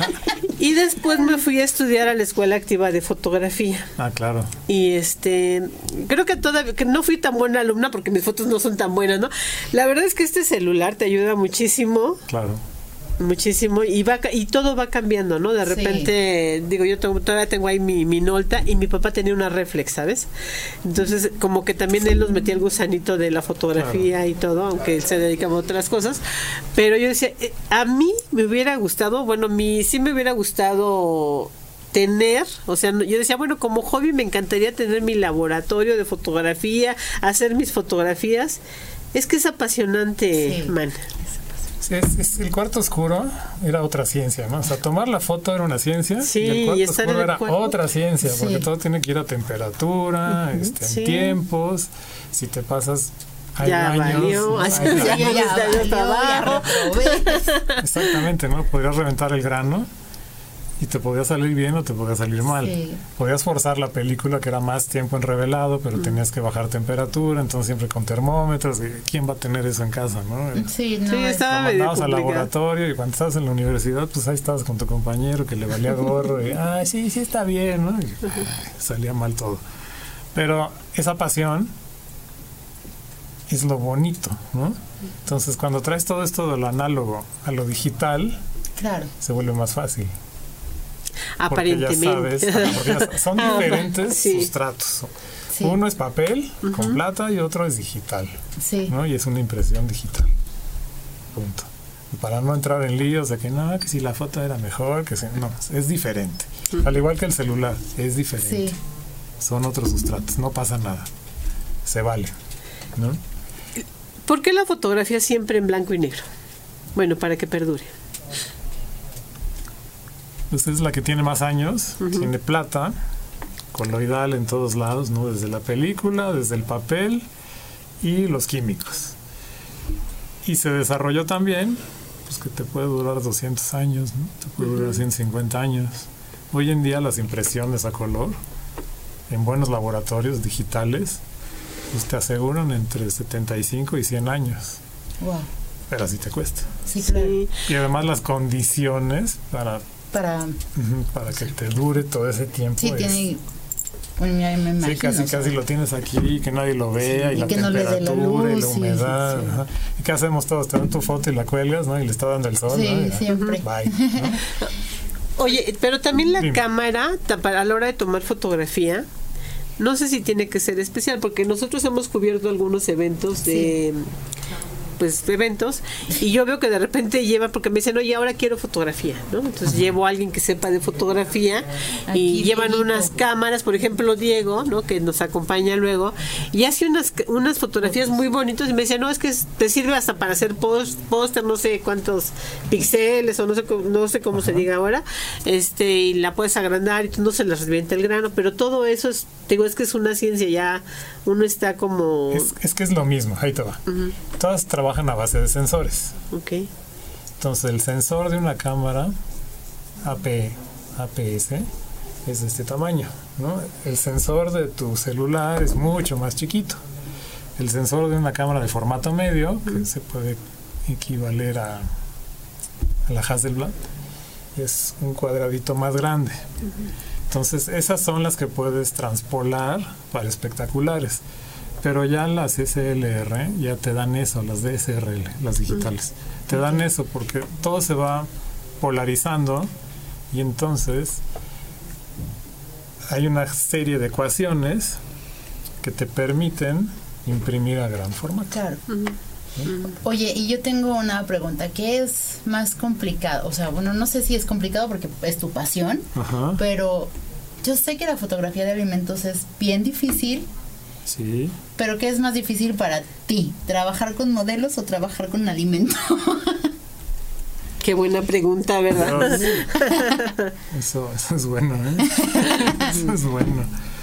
Y después me fui a estudiar a la Escuela Activa de Fotografía. Ah, claro. Y este, creo que todavía, que no fui tan buena alumna porque mis fotos no son tan buenas, ¿no? La verdad es que este celular te ayuda muchísimo. Claro. Muchísimo y va ca- y todo va cambiando, ¿no? De Sí. repente, digo, yo tengo- todavía tengo ahí mi, mi Nolta y mi papá tenía una reflex, ¿sabes? Entonces, como que también él nos metía el gusanito de la fotografía y todo, aunque él se dedicaba a otras cosas. Pero yo decía, eh, a mí me hubiera gustado, bueno, mi, sí me hubiera gustado tener, o sea, no- yo decía, bueno, como hobby me encantaría tener mi laboratorio de fotografía, hacer mis fotografías, Es que es apasionante, Sí. man. Sí, es, es- el cuarto oscuro era otra ciencia, ¿no? O sea, tomar la foto era una ciencia Sí, y el cuarto y estar en oscuro el era cuarto. otra ciencia, Sí. porque todo tiene que ir a temperatura, este, en Sí. tiempos, si te pasas hay Ya baños, valió, ¿no? así Hay ya, baños. ya, ya, valió, trabajo. ya reprobé. Exactamente, ¿no? Podrías reventar el grano y te podía salir bien o te podía salir mal. Sí. Podías forzar la película, que era más tiempo en revelado, pero tenías que bajar temperatura, entonces siempre con termómetros. y ¿Quién va a tener eso en casa, no? Sí, no, Sí, es- estaba Lo medio mandabas al complicado. laboratorio y cuando estabas en la universidad, pues ahí estabas con tu compañero que le valía gorro y, ah, sí, sí está bien, ¿no? Y, ay, salía mal todo. Pero esa pasión es lo bonito, ¿no? Entonces, cuando traes todo esto de lo análogo a lo digital, claro. se vuelve más fácil. Aparentemente. Porque ya sabes, porque ya sabes, son diferentes Sí. sustratos. Sí. Uno es papel con plata y otro es digital, Sí. ¿no? Y es una impresión digital. Punto. Y para no entrar en líos de que no, que si la foto era mejor, que si, no, es diferente. Al igual que el celular, es diferente. Sí. Son otros sustratos, no pasa nada. Se vale, ¿no? ¿Por qué la fotografía siempre en blanco y negro? Bueno, para que perdure. Pues es la que tiene más años, tiene plata, coloidal en todos lados, ¿no? Desde la película, desde el papel y los químicos. Y se desarrolló también, pues que te puede durar doscientos años, ¿no? Te puede durar ciento cincuenta años. Hoy en día las impresiones a color en buenos laboratorios digitales pues te aseguran entre setenta y cinco y cien años. Wow. Pero así te cuesta. Sí, claro. Sí. Y además las condiciones para, Para. ujú, para que te dure todo ese tiempo. Sí, es- tiene. Bueno, me, me imagino. Sí, casi, o sea, casi lo tienes aquí, que nadie lo vea, Sí, y y la que no le dé la temperatura, y luz, la sí, humedad. sí, sí. Ajá. ¿Y qué hacemos todos? Te dan tu foto y la cuelgas, ¿no? Y le está dando el sol, Sí, ¿no? Y ya, siempre. bye, ¿no? Oye, pero también la Dime. cámara, ta- para a la hora de tomar fotografía, no sé si tiene que ser especial, porque nosotros hemos cubierto algunos eventos de... pues eventos y yo veo que de repente lleva, porque me dicen, oye, ahora quiero fotografía, ¿no? Entonces llevo a alguien que sepa de fotografía y Aquí, llevan Dieguito. unas cámaras, por ejemplo Diego, ¿no? Que nos acompaña luego y hace unas unas fotografías muy bonitas y me dice, no, es que es- te sirve hasta para hacer post- póster, no sé cuántos píxeles o no sé cómo, no sé cómo se diga ahora, este y la puedes agrandar y no se les revienta el grano, pero todo eso es, te digo, es que es una ciencia, ya uno está como... Es, es que es lo mismo, ahí te va. Todas trabajan a base de sensores. Ok. Entonces, el sensor de una cámara A P, A P S es de este tamaño, ¿no? El sensor de tu celular es mucho más chiquito. El sensor de una cámara de formato medio, que se puede equivaler a, a la Hasselblad, es un cuadradito más grande. Entonces, esas son las que puedes transpolar para espectaculares. Pero ya las S L R ya te dan eso, las D S R L, las digitales. Te dan eso porque todo se va polarizando y entonces hay una serie de ecuaciones que te permiten imprimir a gran formato. Claro. Oye, y yo tengo una pregunta. ¿Qué es más complicado? O sea, bueno, no sé si es complicado porque es tu pasión, Ajá, pero yo sé que la fotografía de alimentos es bien difícil, sí. pero ¿qué es más difícil para ti? ¿Trabajar con modelos o trabajar con alimento? Qué buena pregunta, ¿verdad? Pero, eso, eso es bueno, ¿eh? Eso es bueno.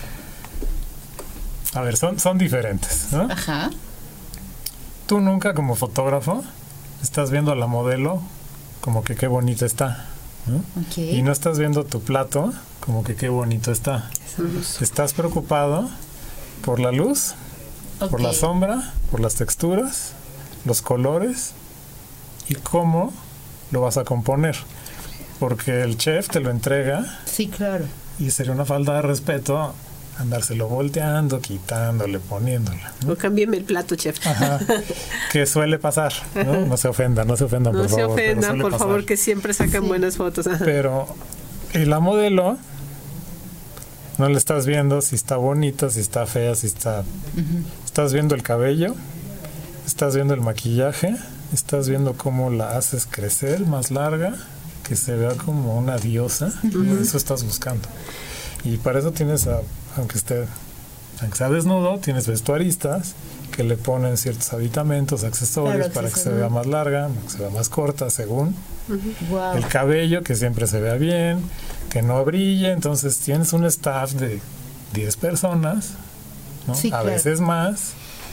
A ver, son, son diferentes, ¿no? Ajá. Tú nunca como fotógrafo estás viendo a la modelo como que qué bonita está, ¿no? Ok. Y no estás viendo tu plato como que qué bonito está. Estás preocupado por la luz, por la Ok. sombra, por las texturas, los colores y cómo lo vas a componer. Porque el chef te lo entrega Sí, claro. y sería una falta de respeto andárselo volteando, quitándole, poniéndole, ¿no? O cámbiame el plato, chef. Ajá. Que suele pasar, ¿no? No se ofenda, no se ofenda, No por se favor. pero ofendan, suele por pasar. favor, que siempre sacan Sí. buenas fotos. Ajá. Pero y la modelo no le estás viendo si está bonita, si está fea, si está... Estás viendo el cabello, estás viendo el maquillaje, estás viendo cómo la haces crecer más larga, que se vea como una diosa. Eso estás buscando. Y para eso tienes, a, aunque esté, aunque sea desnudo, tienes vestuaristas que le ponen ciertos aditamentos, accesorios, Claro, para que se accesorios. vea más larga, que se vea más corta, según. Wow. El cabello, que siempre se vea bien, que no brille. Entonces tienes un staff de diez personas, ¿no? Sí, A claro. veces más.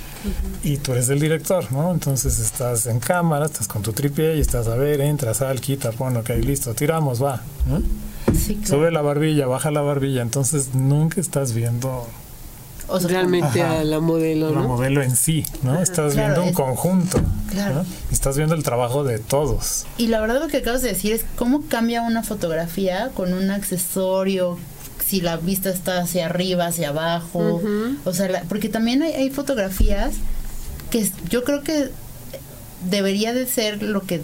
Y tú eres el director, ¿no? Entonces estás en cámara, estás con tu tripié y estás a ver, entra, sal, quita, pon, ok, listo, tiramos, va, ¿no? Sí, claro. Sube la barbilla, baja la barbilla. Entonces nunca estás viendo O sea, Realmente Ajá. a la modelo, la ¿no? modelo en sí, ¿no? Estás Claro, viendo un es- conjunto, claro. ¿no? Estás viendo el trabajo de todos. Y la verdad lo que acabas de decir es cómo cambia una fotografía con un accesorio, si la vista está hacia arriba, hacia abajo, Ujú. o sea, la- porque también hay, hay fotografías que es- yo creo que debería de ser lo que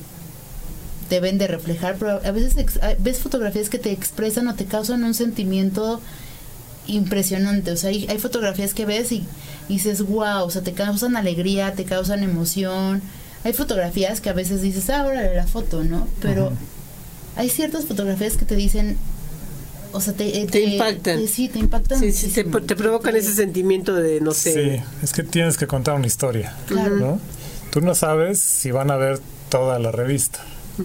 deben de reflejar, pero a veces ex- a- ves fotografías que te expresan o te causan un sentimiento impresionante, o sea, hay, hay fotografías que ves y, y dices, wow, o sea, te causan alegría, te causan emoción. Hay fotografías que a veces dices, ah, órale la foto, ¿no? Pero Ujú. hay ciertas fotografías que te dicen, o sea, te, eh, Te impactan. te- sí, te impactan. Sí, sí, te, muchísimo. te provocan ese sentimiento de, no sé. Sí, es que tienes que contar una historia, Claro. ¿no? Tú no sabes si van a ver toda la revista.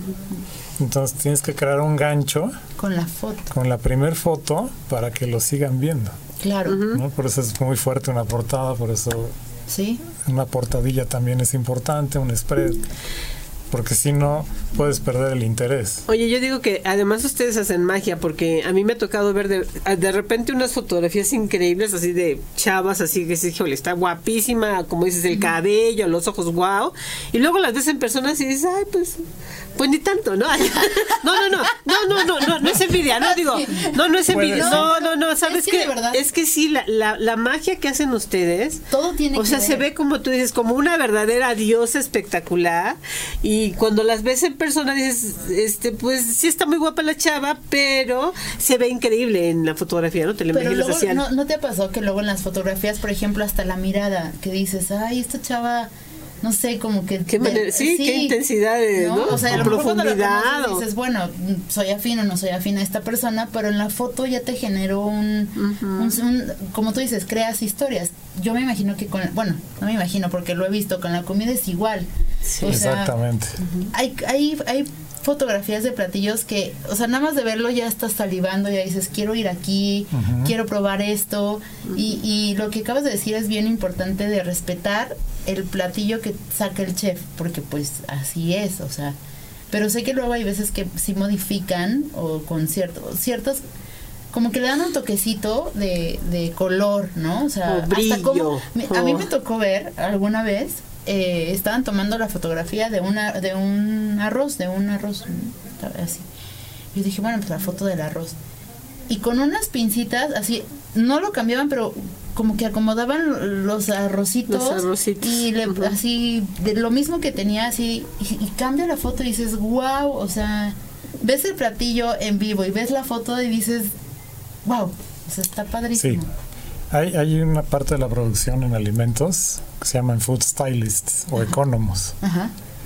Entonces tienes que crear un gancho Con la foto, con la primer foto para que lo sigan viendo, claro, ¿no? Por eso es muy fuerte una portada, por eso sí. una portadilla también es importante, un spread, porque si no puedes perder el interés. Oye, yo digo que además ustedes hacen magia, porque a mí me ha tocado ver de, de repente unas fotografías increíbles, así de chavas, así que dices, híjole, está guapísima, como dices, el cabello, los ojos, wow, y luego las ves en persona y dices, ay, pues, pues ni tanto, ¿no? No, no, no, no, no, no, no, no es envidia, no digo, no, no es envidia, Puede ser. no, no, no, ¿sabes Es que qué? de verdad- Es que sí, la, la, la magia que hacen ustedes, Todo tiene o que sea, ver. se ve como tú dices, como una verdadera diosa espectacular, y cuando las ves en persona dices, este, pues sí está muy guapa la chava, pero se ve increíble en la fotografía, ¿no? Te la Pero imaginas luego, así. al- ¿no, ¿no te pasó que luego en las fotografías, por ejemplo, hasta la mirada, que dices, ay, esta chava, no sé, como que... Qué manera- sí, qué intensidad, de- ¿no? O sea, a Con lo mejor cuando la profundidad, conoces o- dices, bueno, mm, soy afín o no soy afín a esta persona, pero en la foto ya te generó un, un- un- como tú dices, creas historias. Yo me imagino que con, bueno, no me imagino porque lo he visto, con la comida es igual. Sí. O sea, Exactamente. hay, hay, hay fotografías de platillos que, o sea, nada más de verlo ya estás salivando, ya dices, quiero ir aquí, Ujú. quiero probar esto, y, y lo que acabas de decir es bien importante de respetar el platillo que saca el chef, porque pues así es, o sea, pero sé que luego hay veces que sí modifican, o con cierto, ciertas, como que le dan un toquecito de, de color, ¿no? O sea, O hasta brillo. como, me- a mí O- me tocó ver alguna vez, eh, estaban tomando la fotografía de una de un arroz, de un arroz, ¿no? Así. Yo dije, bueno, pues la foto del arroz. Y con unas pincitas, así, no lo cambiaban, pero como que acomodaban los arrocitos. Los arrocitos. Y le- Ujú. así, de lo mismo que tenía, así, y, y cambia la foto y dices, wow, o sea, ves el platillo en vivo y ves la foto y dices, wow, o sea, está Sí. padrísimo. Hay, hay una parte de la producción en alimentos que se llaman food stylists o economos. Ajá.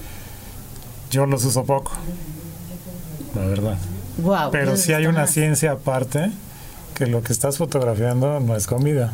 Yo los uso poco, la verdad. Wow. Pero sí hay una ciencia aparte que lo que estás fotografiando no es comida.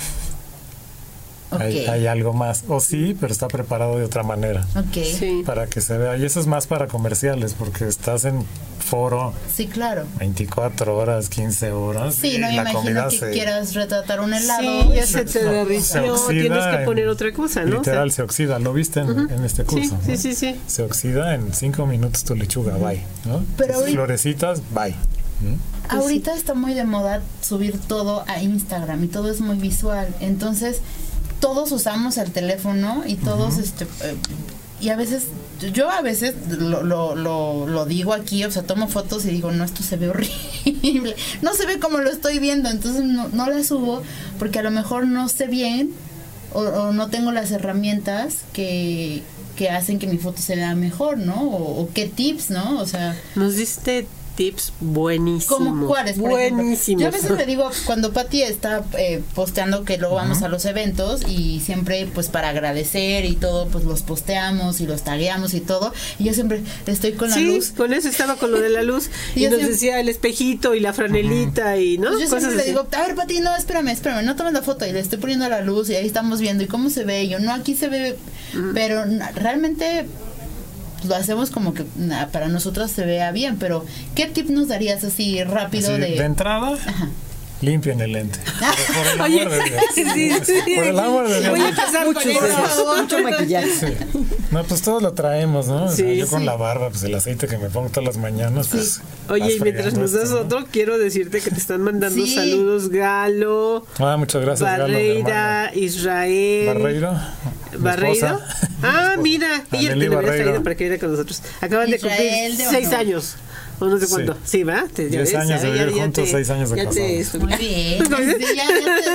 Hay, hay algo más. O sí, pero está preparado de otra manera. Ok. Sí. Sí. Para que se vea. Y eso es más para comerciales, porque estás en foro claro. veinticuatro horas, quince horas. Sí, y no me la imagino comida que se- quieras retratar un helado. Sí, ya y- se te no, derritió, se oxida tienes que en- poner otra cosa, ¿no? Literal, O sea, se oxida. ¿Lo viste en, en este sí, curso? sí, ¿no? sí, sí. Se oxida en cinco minutos tu lechuga, bye. ¿no? Pero Tus ahorita- florecitas, bye. ¿Mm? Ahorita está muy de moda subir todo a Instagram y todo es muy visual. Entonces, todos usamos el teléfono y todos, este, eh, y a veces, yo a veces lo, lo, lo, lo digo aquí, o sea, tomo fotos y digo, no, esto se ve horrible. No se ve como lo estoy viendo, entonces no, no la subo porque a lo mejor no sé bien o, o no tengo las herramientas que, que hacen que mi foto se vea mejor, ¿no? O, o qué tips, ¿no? O sea, Nos diste tips buenísimos. Como cuáles, por ejemplo. Buenísimos. Yo a veces le digo, cuando Pati está eh, posteando que luego vamos uh-huh. a los eventos y siempre pues para agradecer y todo, pues los posteamos y los tagueamos y todo, y yo siempre estoy con la sí, luz. Sí, con eso estaba con lo de la luz y, y nos siempre, decía el espejito y la franelita uh-huh. y no. Pues yo Cosas siempre así. le digo, a ver Pati, no, espérame, espérame, no tomes la foto, y le estoy poniendo la luz y ahí estamos viendo y cómo se ve, y yo no, aquí se ve, uh-huh. pero no, realmente lo hacemos como que na, para nosotros se vea bien, pero ¿qué tip nos darías así rápido? Así, de de entrada, ajá. limpien el lente. Por, por el amor Oye, de Dios. Sí, sí. Por el amor de Dios. Voy a empezar mucho, con eso. Mucho maquillaje. Sí. No, pues todos lo traemos, ¿no? O sea, sí, yo con sí. la barba, pues el aceite que me pongo todas las mañanas, sí. pues. Oye, y mientras nos das esto, otro, ¿no? Quiero decirte que te están mandando sí. saludos, Galo. Ah, muchas gracias, Barreira, Galo, Israel. Barreiro. Barreiro. Ah, mira, ella te lo habías traído para que viera con nosotros. Acaban Israel de cumplir seis años. O no sé cuánto. Sí, sí, ¿va? Te, diez años de vivir juntos, seis años de casados. Muy bien. Sí, ya,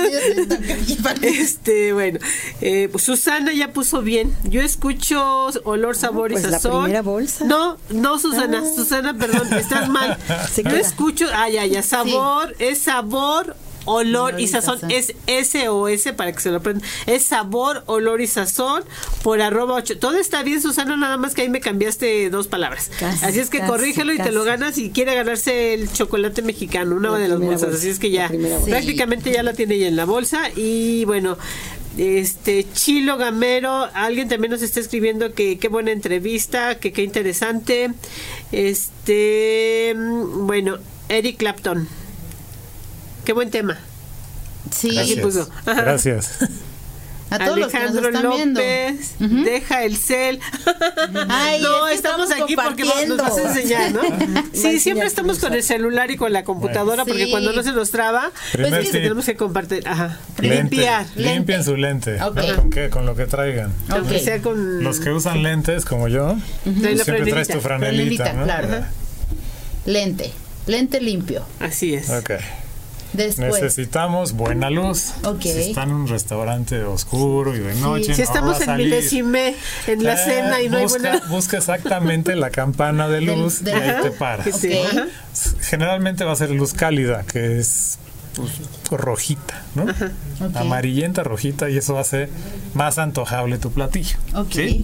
ya te, este, bueno. Eh, pues Susana ya puso bien. Yo escucho olor, sabor pues y sazón. La primera bolsa. No, no, Susana. Ah. Susana, perdón, estás mal. Yo queda. escucho, ah, ya, ya, sabor, sí. es sabor. Olor, olor y sazón, sazón es S o S para que se lo aprendan. Es sabor, olor y sazón por arroba ocho. Todo está bien, Susana, nada más que ahí me cambiaste dos palabras. Casi, así es que casi, corrígelo y casi. te lo ganas y quiere ganarse el chocolate mexicano, una la de las bolsas. Bolsa. Así es que ya sí. prácticamente ya la tiene ya en la bolsa. Y bueno, este Chilo Gamero, alguien también nos está escribiendo que qué buena entrevista, que qué interesante. Este, bueno, Eric Clapton. Qué buen tema. Sí. Gracias. Puso. Gracias. A todos Alejandro los que nos están López, uh-huh. deja el cel. Ay, no, es que estamos, estamos aquí porque nos vas a enseñar, ¿no? Sí, siempre estamos con el celular y con la computadora sí. porque cuando no se nos traba, pues es que tenemos que compartir. Ajá. Lente. Limpiar. Limpien su lente. Okay. ¿no? ¿Con qué? Con lo que traigan. Okay. Aunque sea con... Los que usan lentes, como yo, uh-huh. siempre franelita. Traes tu franelita, franelita, ¿no? Claro. Ajá. Lente. Lente limpio. Así es. Ok. Después. Necesitamos buena luz. Okay. Si está en un restaurante oscuro y de noche. Sí. Si no estamos en milésime, en la eh, cena y no busca, hay buena. Busca exactamente la campana de luz del, de, y ahí te paras. Okay. Generalmente va a ser luz cálida, que es pues, rojita, ¿no? Okay. Amarillenta, rojita, y eso hace más antojable tu platillo. Ok. ¿Sí?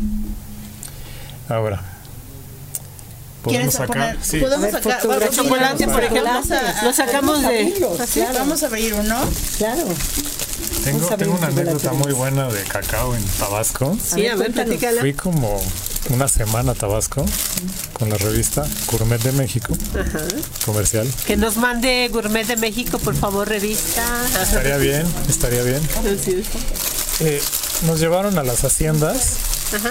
Ahora. ¿Podemos sacar? Poner, sí. ¿Podemos sacar? El chocolate, por ejemplo, lo sacamos de... Claro. Vamos a abrir uno. Claro. Tengo, tengo una anécdota muy buena de cacao en Tabasco. Sí, a ver, platícala. Fui como una semana a Tabasco con la revista Gourmet de México. Ajá. Comercial. Que nos mande Gourmet de México, por favor, revista. Estaría bien, estaría bien. Sí. Eh, nos llevaron a las haciendas. Ajá.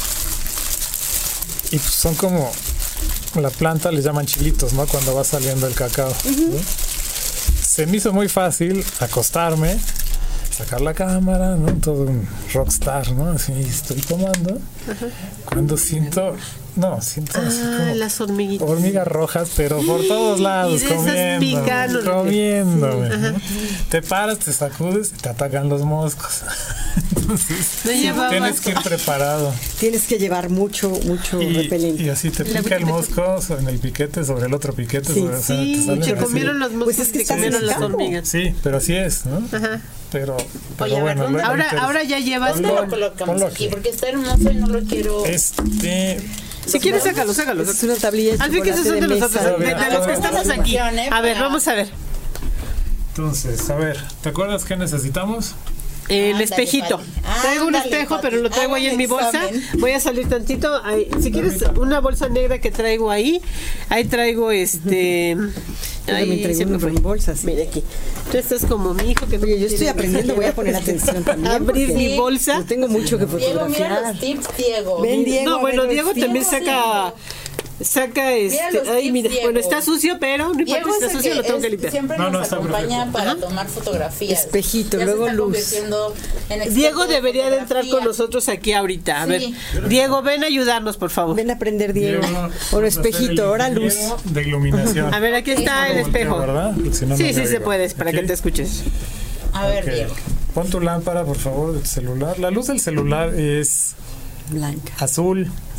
Y pues son como... La planta les llaman chilitos, ¿no? Cuando va saliendo el cacao. Uh-huh. ¿no? Se me hizo muy fácil acostarme, sacar la cámara, ¿no? Todo un rockstar, ¿no? Así estoy tomando. Uh-huh. Cuando siento... No, siento ah, así como las hormiguitas. Hormigas rojas, pero por todos lados, comiendo, comiéndome. ¿no? Te paras, te sacudes y te atacan los moscos. Entonces, no tienes que ir preparado. Tienes que llevar mucho, mucho y, repelente. Y así te pica el mosco en el piquete sobre el otro piquete. Sí, sobre, o sea, sí te se comieron los moscos, pues es que se comieron las hormigas. Sí, pero así es, ¿no? Ajá. Pero, pero Oye, bueno. ¿dónde? Ahora, ahora ya llevas... ¿Dónde lo colocamos aquí? Porque está hermoso y no lo quiero... Este... Si quieres, sácalo, sácalo. Es una tablilla de Al fin que esos son de nosotros, de, de los que estamos aquí. A ver, vamos a ver. Entonces, a ver, ¿te acuerdas qué necesitamos? El Ándale, espejito. Pati. Traigo un espejo, Pati. Pero lo traigo ahí en mi bolsa. Voy a salir tantito. Ahí, si quieres una bolsa negra que traigo ahí, ahí traigo este... Yo también traigo uno en bolsas. Mira aquí. Tú estás como mi hijo que Oye, yo estoy aprendiendo, voy a poner atención también. Abrir mi bolsa. Yo tengo mucho que fotografiar. Diego, mira los tips, Diego. Ven, Diego. No, bueno, Diego también saca... Saca este, mira ay, mira, Diego. Bueno, está sucio, pero no importa si está sucio, lo tengo que limpiar. Siempre no, nos no, acompaña perfecto. para Ajá. tomar fotografías. Espejito, ya luego luz. Diego debería de entrar con nosotros aquí ahorita. A sí. ver, Diego, ven a ayudarnos, por favor. Ven a aprender, Diego. Por espejito, ahora luz. De iluminación. A ver, aquí está el espejo. ¿Verdad? Si no, sí, no sí, se digo. puede, para ¿Aquí? que te escuches. A ver, okay. Diego. Pon tu lámpara, por favor, del celular. La luz del celular es blanca, azul.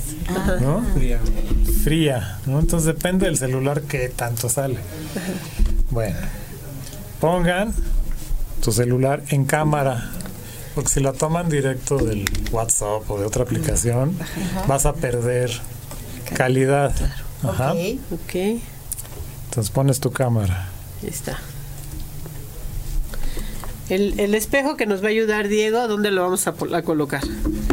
¿no? Fría. Fría, ¿no? Entonces depende del celular que tanto sale. Bueno, pongan tu celular en cámara, porque si la toman directo del WhatsApp o de otra aplicación, ajá, vas a perder calidad. Ajá. Okay. Ok. Entonces pones tu cámara. Ahí está. El, el espejo que nos va a ayudar, Diego, ¿dónde lo vamos a, a colocar?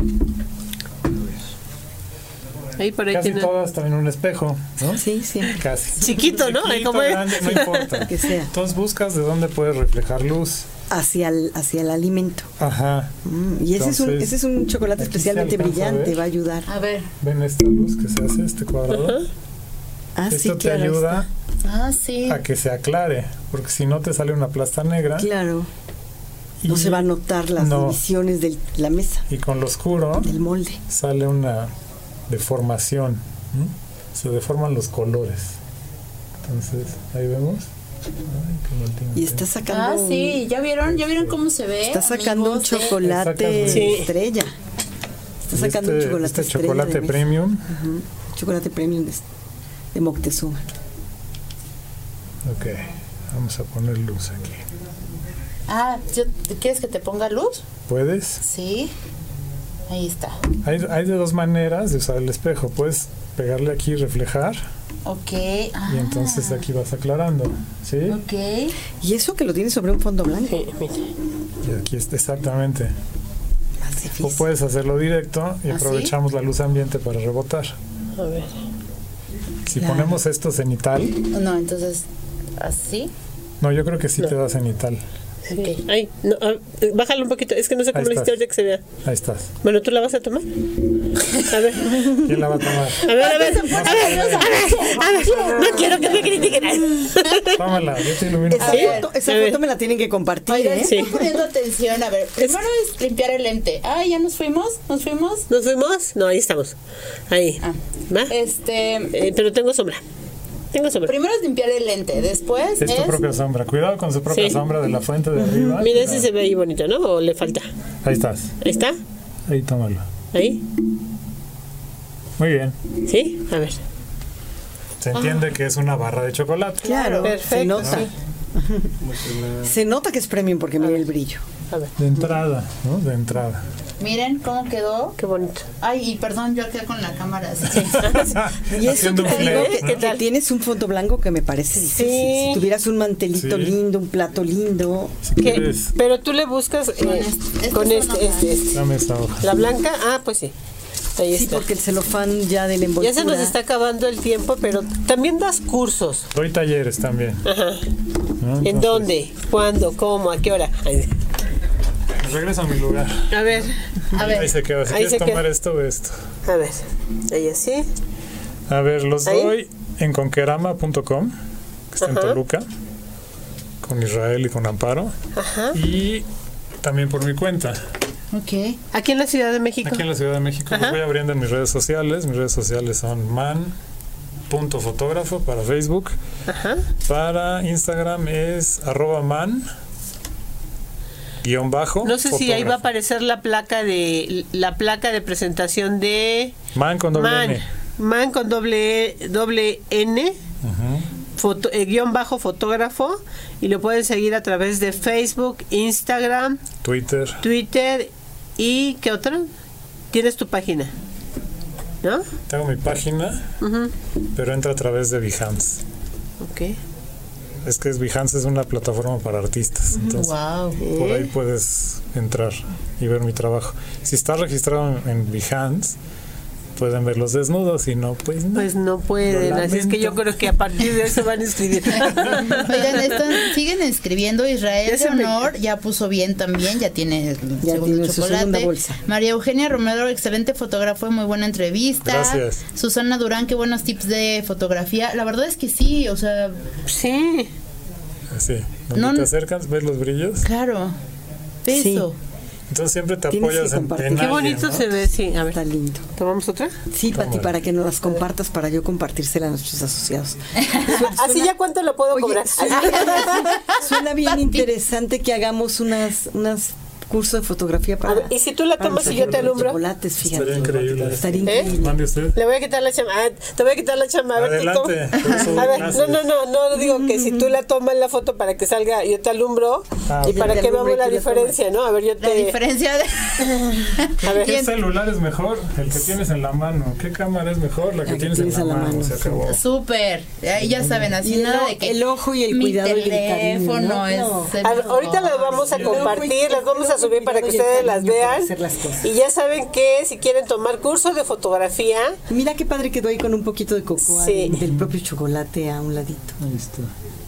Ahí por ahí Casi tiene... todas también un espejo, ¿no? Sí, sí. Casi. Chiquito, ¿no? Chiquito, Como grande, no importa. Que sea. Entonces buscas de dónde puedes reflejar luz. Hacia el, hacia el alimento. Ajá. Mm, y ese, Entonces, es un, ese es un chocolate especialmente brillante, va a ayudar. A ver. ¿Ven esta luz que se hace, este cuadrado? Ajá. Ah, Esto sí, te claro, ayuda ah, sí. a que se aclare, porque si no te sale una plasta negra. Claro. No se va a notar las no. divisiones de la mesa. Y con lo oscuro del molde sale una deformación. ¿Mm? Se deforman los colores. Entonces, ahí vemos. Ay, y está sacando. Ah, sí, ya vieron, ya vieron cómo se ve. Está sacando un chocolate sí. estrella. Está sacando este, un chocolate este estrella. chocolate premium. Uh-huh. Chocolate premium de, de Moctezuma. Ok, vamos a poner luz aquí. Ah, ¿quieres que te ponga luz? ¿Puedes? Sí. Ahí está. Hay, hay de dos maneras de usar el espejo. Puedes pegarle aquí y reflejar. Ok. Ah. Y entonces aquí vas aclarando. ¿Sí? Ok. Y eso que lo tienes sobre un fondo blanco. Sí, mira. Y aquí está exactamente. Más difícil. O puedes hacerlo directo y ¿Ah, aprovechamos sí? la luz ambiente para rebotar. A ver. Si claro. ponemos esto cenital. No, entonces, ¿así? No, yo creo que sí no. te da cenital. Sí. Okay. Ay, no, a, bájalo un poquito. Es que no sé cómo lo hiciste ahorita que se vea. Ahí estás. Bueno, ¿tú la vas a tomar? A ver. ¿Quién la va a tomar? A ver, a ver. A ver, a ver. A ver. No quiero que me critiquen. Tómala, yo te ilumino. Esa, ¿Sí? foto, esa foto me la tienen que compartir, Oigan, ¿eh? sí. Estoy poniendo atención. A ver, primero es limpiar el lente. Ah, ¿ya nos fuimos? ¿Nos fuimos? ¿Nos fuimos? No, ahí estamos. Ahí. Ah. ¿Va? Este... Eh, pero tengo sombra. Tengo sombra. Primero es limpiar el lente, después es es... tu propia sombra. Cuidado con su propia sí. sombra de la fuente de arriba. Mira, ese se ve ahí bonito, ¿no? ¿O le falta? Ahí estás. ¿Ahí está? Ahí, tómalo. ¿Ahí? Muy bien. ¿Sí? A ver. Se entiende ah. que es una barra de chocolate. Claro, perfecto. se nota. Sí. Se nota que es premium porque mira el brillo. A ver. De entrada, ¿no? De entrada. Miren cómo quedó. Qué bonito. Ay, y perdón, yo acá con la cámara. Sí. Y eso Haciendo que, un te digo flare, que, ¿no? que tienes un fondo blanco que me parece difícil. Sí. Si tuvieras un mantelito Sí. lindo, un plato lindo. Si ¿Qué? quieres, Pero tú le buscas eh, Con este- con estos este, son este, este. dame esa hoja. La blanca, ah, pues sí. Ahí Sí, está. porque el celofán ya del envoltura. Ya se nos está acabando el tiempo, pero también das cursos. Doy talleres también. Ajá. ¿no? ¿En Entonces, dónde? ¿Cuándo? ¿Cómo? ¿A qué hora? Ay, regreso a mi lugar. a ver, A Ahí ver, se queda. Si Ahí quieres se tomar queda. esto o esto. a ver. Ahí así. A ver, los ¿Ahí? doy en conquerama punto com, que está en Ajá. Toluca, con Israel y con Amparo. Ajá. Y también por mi cuenta, ok. Aquí en la Ciudad de México. aquí en la Ciudad de México. Ajá. Los voy abriendo en mis redes sociales. Mis redes sociales son man punto fotógrafo para Facebook. Ajá. Para Instagram es arroba man guión bajo. No sé si ahí va a fotógrafo. aparecer la placa de la placa de presentación de Man con doble Man. N. Man con doble doble N. Ujú. Foto, eh, guión bajo fotógrafo, y lo pueden seguir a través de Facebook, Instagram, Twitter. Twitter y ¿qué otra? Tienes tu página, ¿no? Tengo mi página, Uh-huh. pero entra a través de Behance. Ok. Es que es Behance es una plataforma para artistas. Entonces, Wow. por ahí Eh, puedes entrar y ver mi trabajo. Si estás registrado en, en Behance, pueden ver los desnudos, y no, pues no. Pues no pueden, Lo así es que yo lamento. creo que a partir de eso van a escribir. Oigan, están, siguen escribiendo. Israel Ese me- Leonor ya puso bien también, ya tiene el Ya segundo tiene su chocolate. segunda bolsa. María Eugenia Romero, excelente fotógrafo y muy buena entrevista. Gracias. Susana Durán, qué buenos tips de fotografía. La verdad es que sí, o sea, Sí. Así, donde No, te no. acercas, ves los brillos. claro. Sí. Eso. Entonces siempre te Tienes apoyas que en, compartir. en Qué alguien, bonito ¿no? se ve, sí. A ver, Está lindo. ¿tomamos otra? Sí, Pati, Tómala. para que nos las compartas, para yo compartírsela a nuestros asociados. Así ya cuánto lo puedo Oye, cobrar. suena, suena bien interesante que hagamos unas, unas curso de fotografía para. A ver, ¿y si tú la para tomas los y yo te ejemplos de alumbro? Chocolates, fíjate. Estaría increíble. Estaría ¿Eh? increíble. Mande usted. Le voy a quitar la chama. Ah, te voy a quitar la chama. A ver, Adelante, tú por eso toma. doy A ver, clases. no, no, no, no digo que si tú la tomas la foto para que salga, yo te alumbro Ah, y ok. para Te que alumbro veamos y la tú la diferencia, ¿no? A ver, yo La te. diferencia de... A ver, ¿Qué celular es mejor? El que tienes en la mano. ¿Qué cámara es mejor? La que, La que tienes, tienes en la, a la mano. mano, Se sí. acabó. Súper. Ahí ya saben, así Y el nada o- de que el ojo y el mi cuidado y el cariño, teléfono ¿no? es No. el a ver, ahorita las mejor. vamos a El ojo y- compartir, las vamos a el subir para que cuidado y el ustedes las cariño para vean. hacer las cosas. Y ya saben que si quieren tomar curso de fotografía, Mira qué padre quedó ahí con un poquito de cocoa Sí. de- del propio chocolate a un ladito. Ahí está.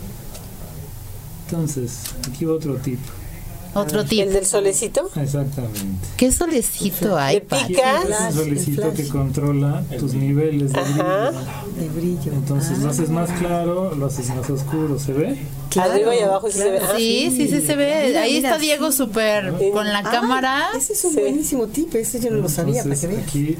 Entonces, aquí va otro tip. Otro tip. el del solecito. Exactamente. ¿Qué solecito hay, Le Pati? pica. Es flash, un solecito el flash. que controla tus niveles de Ajá. brillo. De brillo. Entonces lo haces más claro, lo haces más oscuro, ¿se ve? Claro, Arriba y abajo sí se ve. claro. Ah, Sí, sí, sí se ve. Mira, Ahí mira, está sí. Diego súper con la Ah, cámara. Ese es un Sí. buenísimo tip, ese yo no lo sabía, para Entonces que veas. aquí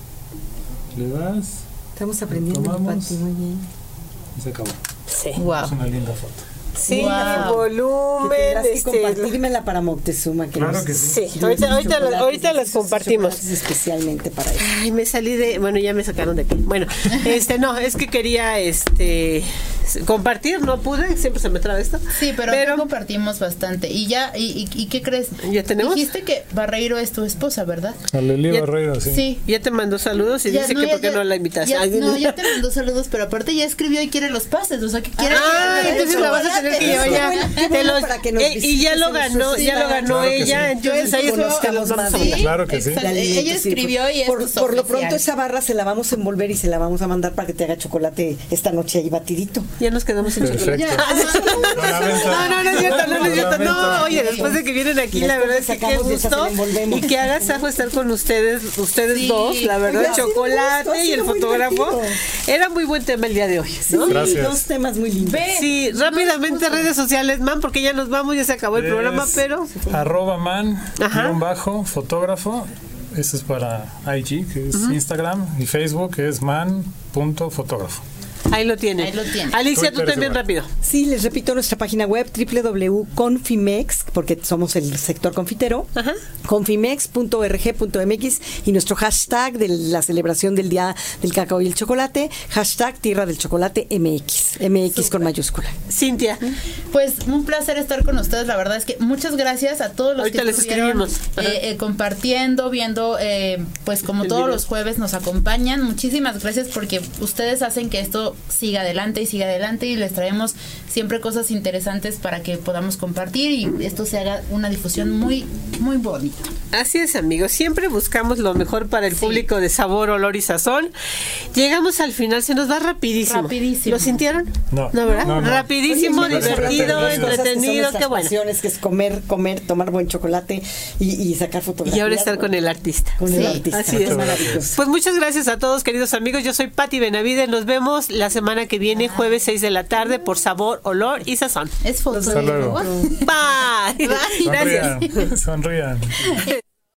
le das Estamos aprendiendo, tomamos. Pati, muy bien. y se acabó. Sí. Wow. Es una linda foto. Sí, Wow. volumen. Que tendrás que este, compartírmela para Moctezuma. Que Claro nos- que sí. Sí, ahorita, ahorita, las, ahorita las Esos compartimos. chocolates especialmente para eso. Ay, me salí de, bueno, ya me sacaron de aquí. Bueno, este no, es que quería este compartir, no pude, siempre se me traba esto. Sí, pero, pero acá compartimos bastante. Y ya, y, y, y ¿qué crees? ¿Ya tenemos? Dijiste que Barreiro es tu esposa, ¿verdad? Alelí Ya- Barreiro, sí. Sí. ya te mandó saludos y Ya- dice no, que ya- por qué ya- no la invitas. ya- Ay, no, ya te mandó saludos, pero aparte ya escribió y quiere los pases, o sea, que quiere... Ah, quiere entonces la vas a tener que llevar ya. Qué bueno, qué Te bueno los- para que nos eh, y ya visites lo en ganó, nuestro ya lo sitio. ganó Claro que ella, sí. entonces ahí es cuando Conozcamos nos vamos más a de hablar. Claro que sí. Exacto. La Ella aliento, sí, escribió y es por, pues, por lo oficial. pronto esa barra se la vamos a envolver y se la vamos a mandar para que te haga chocolate esta noche ahí batidito. Ya nos quedamos sin chocolate. Perfecto. Lo lamento. No, no, no es cierto, no, no es cierto. No, Lamento. oye, después de que vienen aquí, la Después verdad le es que qué sacamos de esa, gusto. se la envolvemos. Y que haga Sajo estar con ustedes, ustedes Sí. dos, la verdad, Oye, ha sido un chocolate gusto, ha y el sido muy fotógrafo. divertido. Era muy buen tema el día de hoy, ¿no? Sí, Gracias. dos temas muy lindos. Ve. Sí, rápidamente redes sociales, man, porque ya nos vamos, ya se acabó el Es programa, pero arroba man, Ajá. guión bajo, fotógrafo. Eso es para I G, que es Instagram, y Facebook, que es man.fotógrafo. ahí lo tienen. Ahí lo tienen. Alicia, tú Twitter también es igual. rápido. Sí, les repito nuestra página web doble u doble u doble u punto confimex, porque somos el sector confitero, Ajá. confimex punto org punto m x, y nuestro hashtag de la celebración del Día del Cacao y el Chocolate, hashtag Tierra del Chocolate M X, M X con mayúscula. Cintia, Pues un placer estar con ustedes, la verdad es que muchas gracias a todos los Ahorita que les estuvieron escribimos. Ajá. eh, eh, compartiendo, viendo, eh, pues como El todos video. los jueves nos acompañan. Muchísimas gracias porque ustedes hacen que esto siga adelante y siga adelante y les traemos siempre cosas interesantes para que podamos compartir y esto se haga una difusión muy, muy bonita. así es, amigos. Siempre buscamos lo mejor para el Sí. público de Sabor, Olor y Sazón. Llegamos al final, se nos va rapidísimo. Rapidísimo. ¿Lo sintieron? No. ¿No, verdad? No, no. Rapidísimo, Oye, divertido, hablando de cosas que son entretenido, qué bueno. pasiones, que es comer, comer, tomar buen chocolate y, y sacar fotografías. Y ahora estar con el artista. Con Sí, el artista. así es. Es maravilloso. Pues muchas gracias a todos, queridos amigos. Yo soy Pati Benavides. Nos vemos la semana que viene, jueves seis de la tarde, por Sabor, Olor y Sazón. Es foto. Hasta luego. Bye. Bye. Gracias. Sonrían. Sonrían.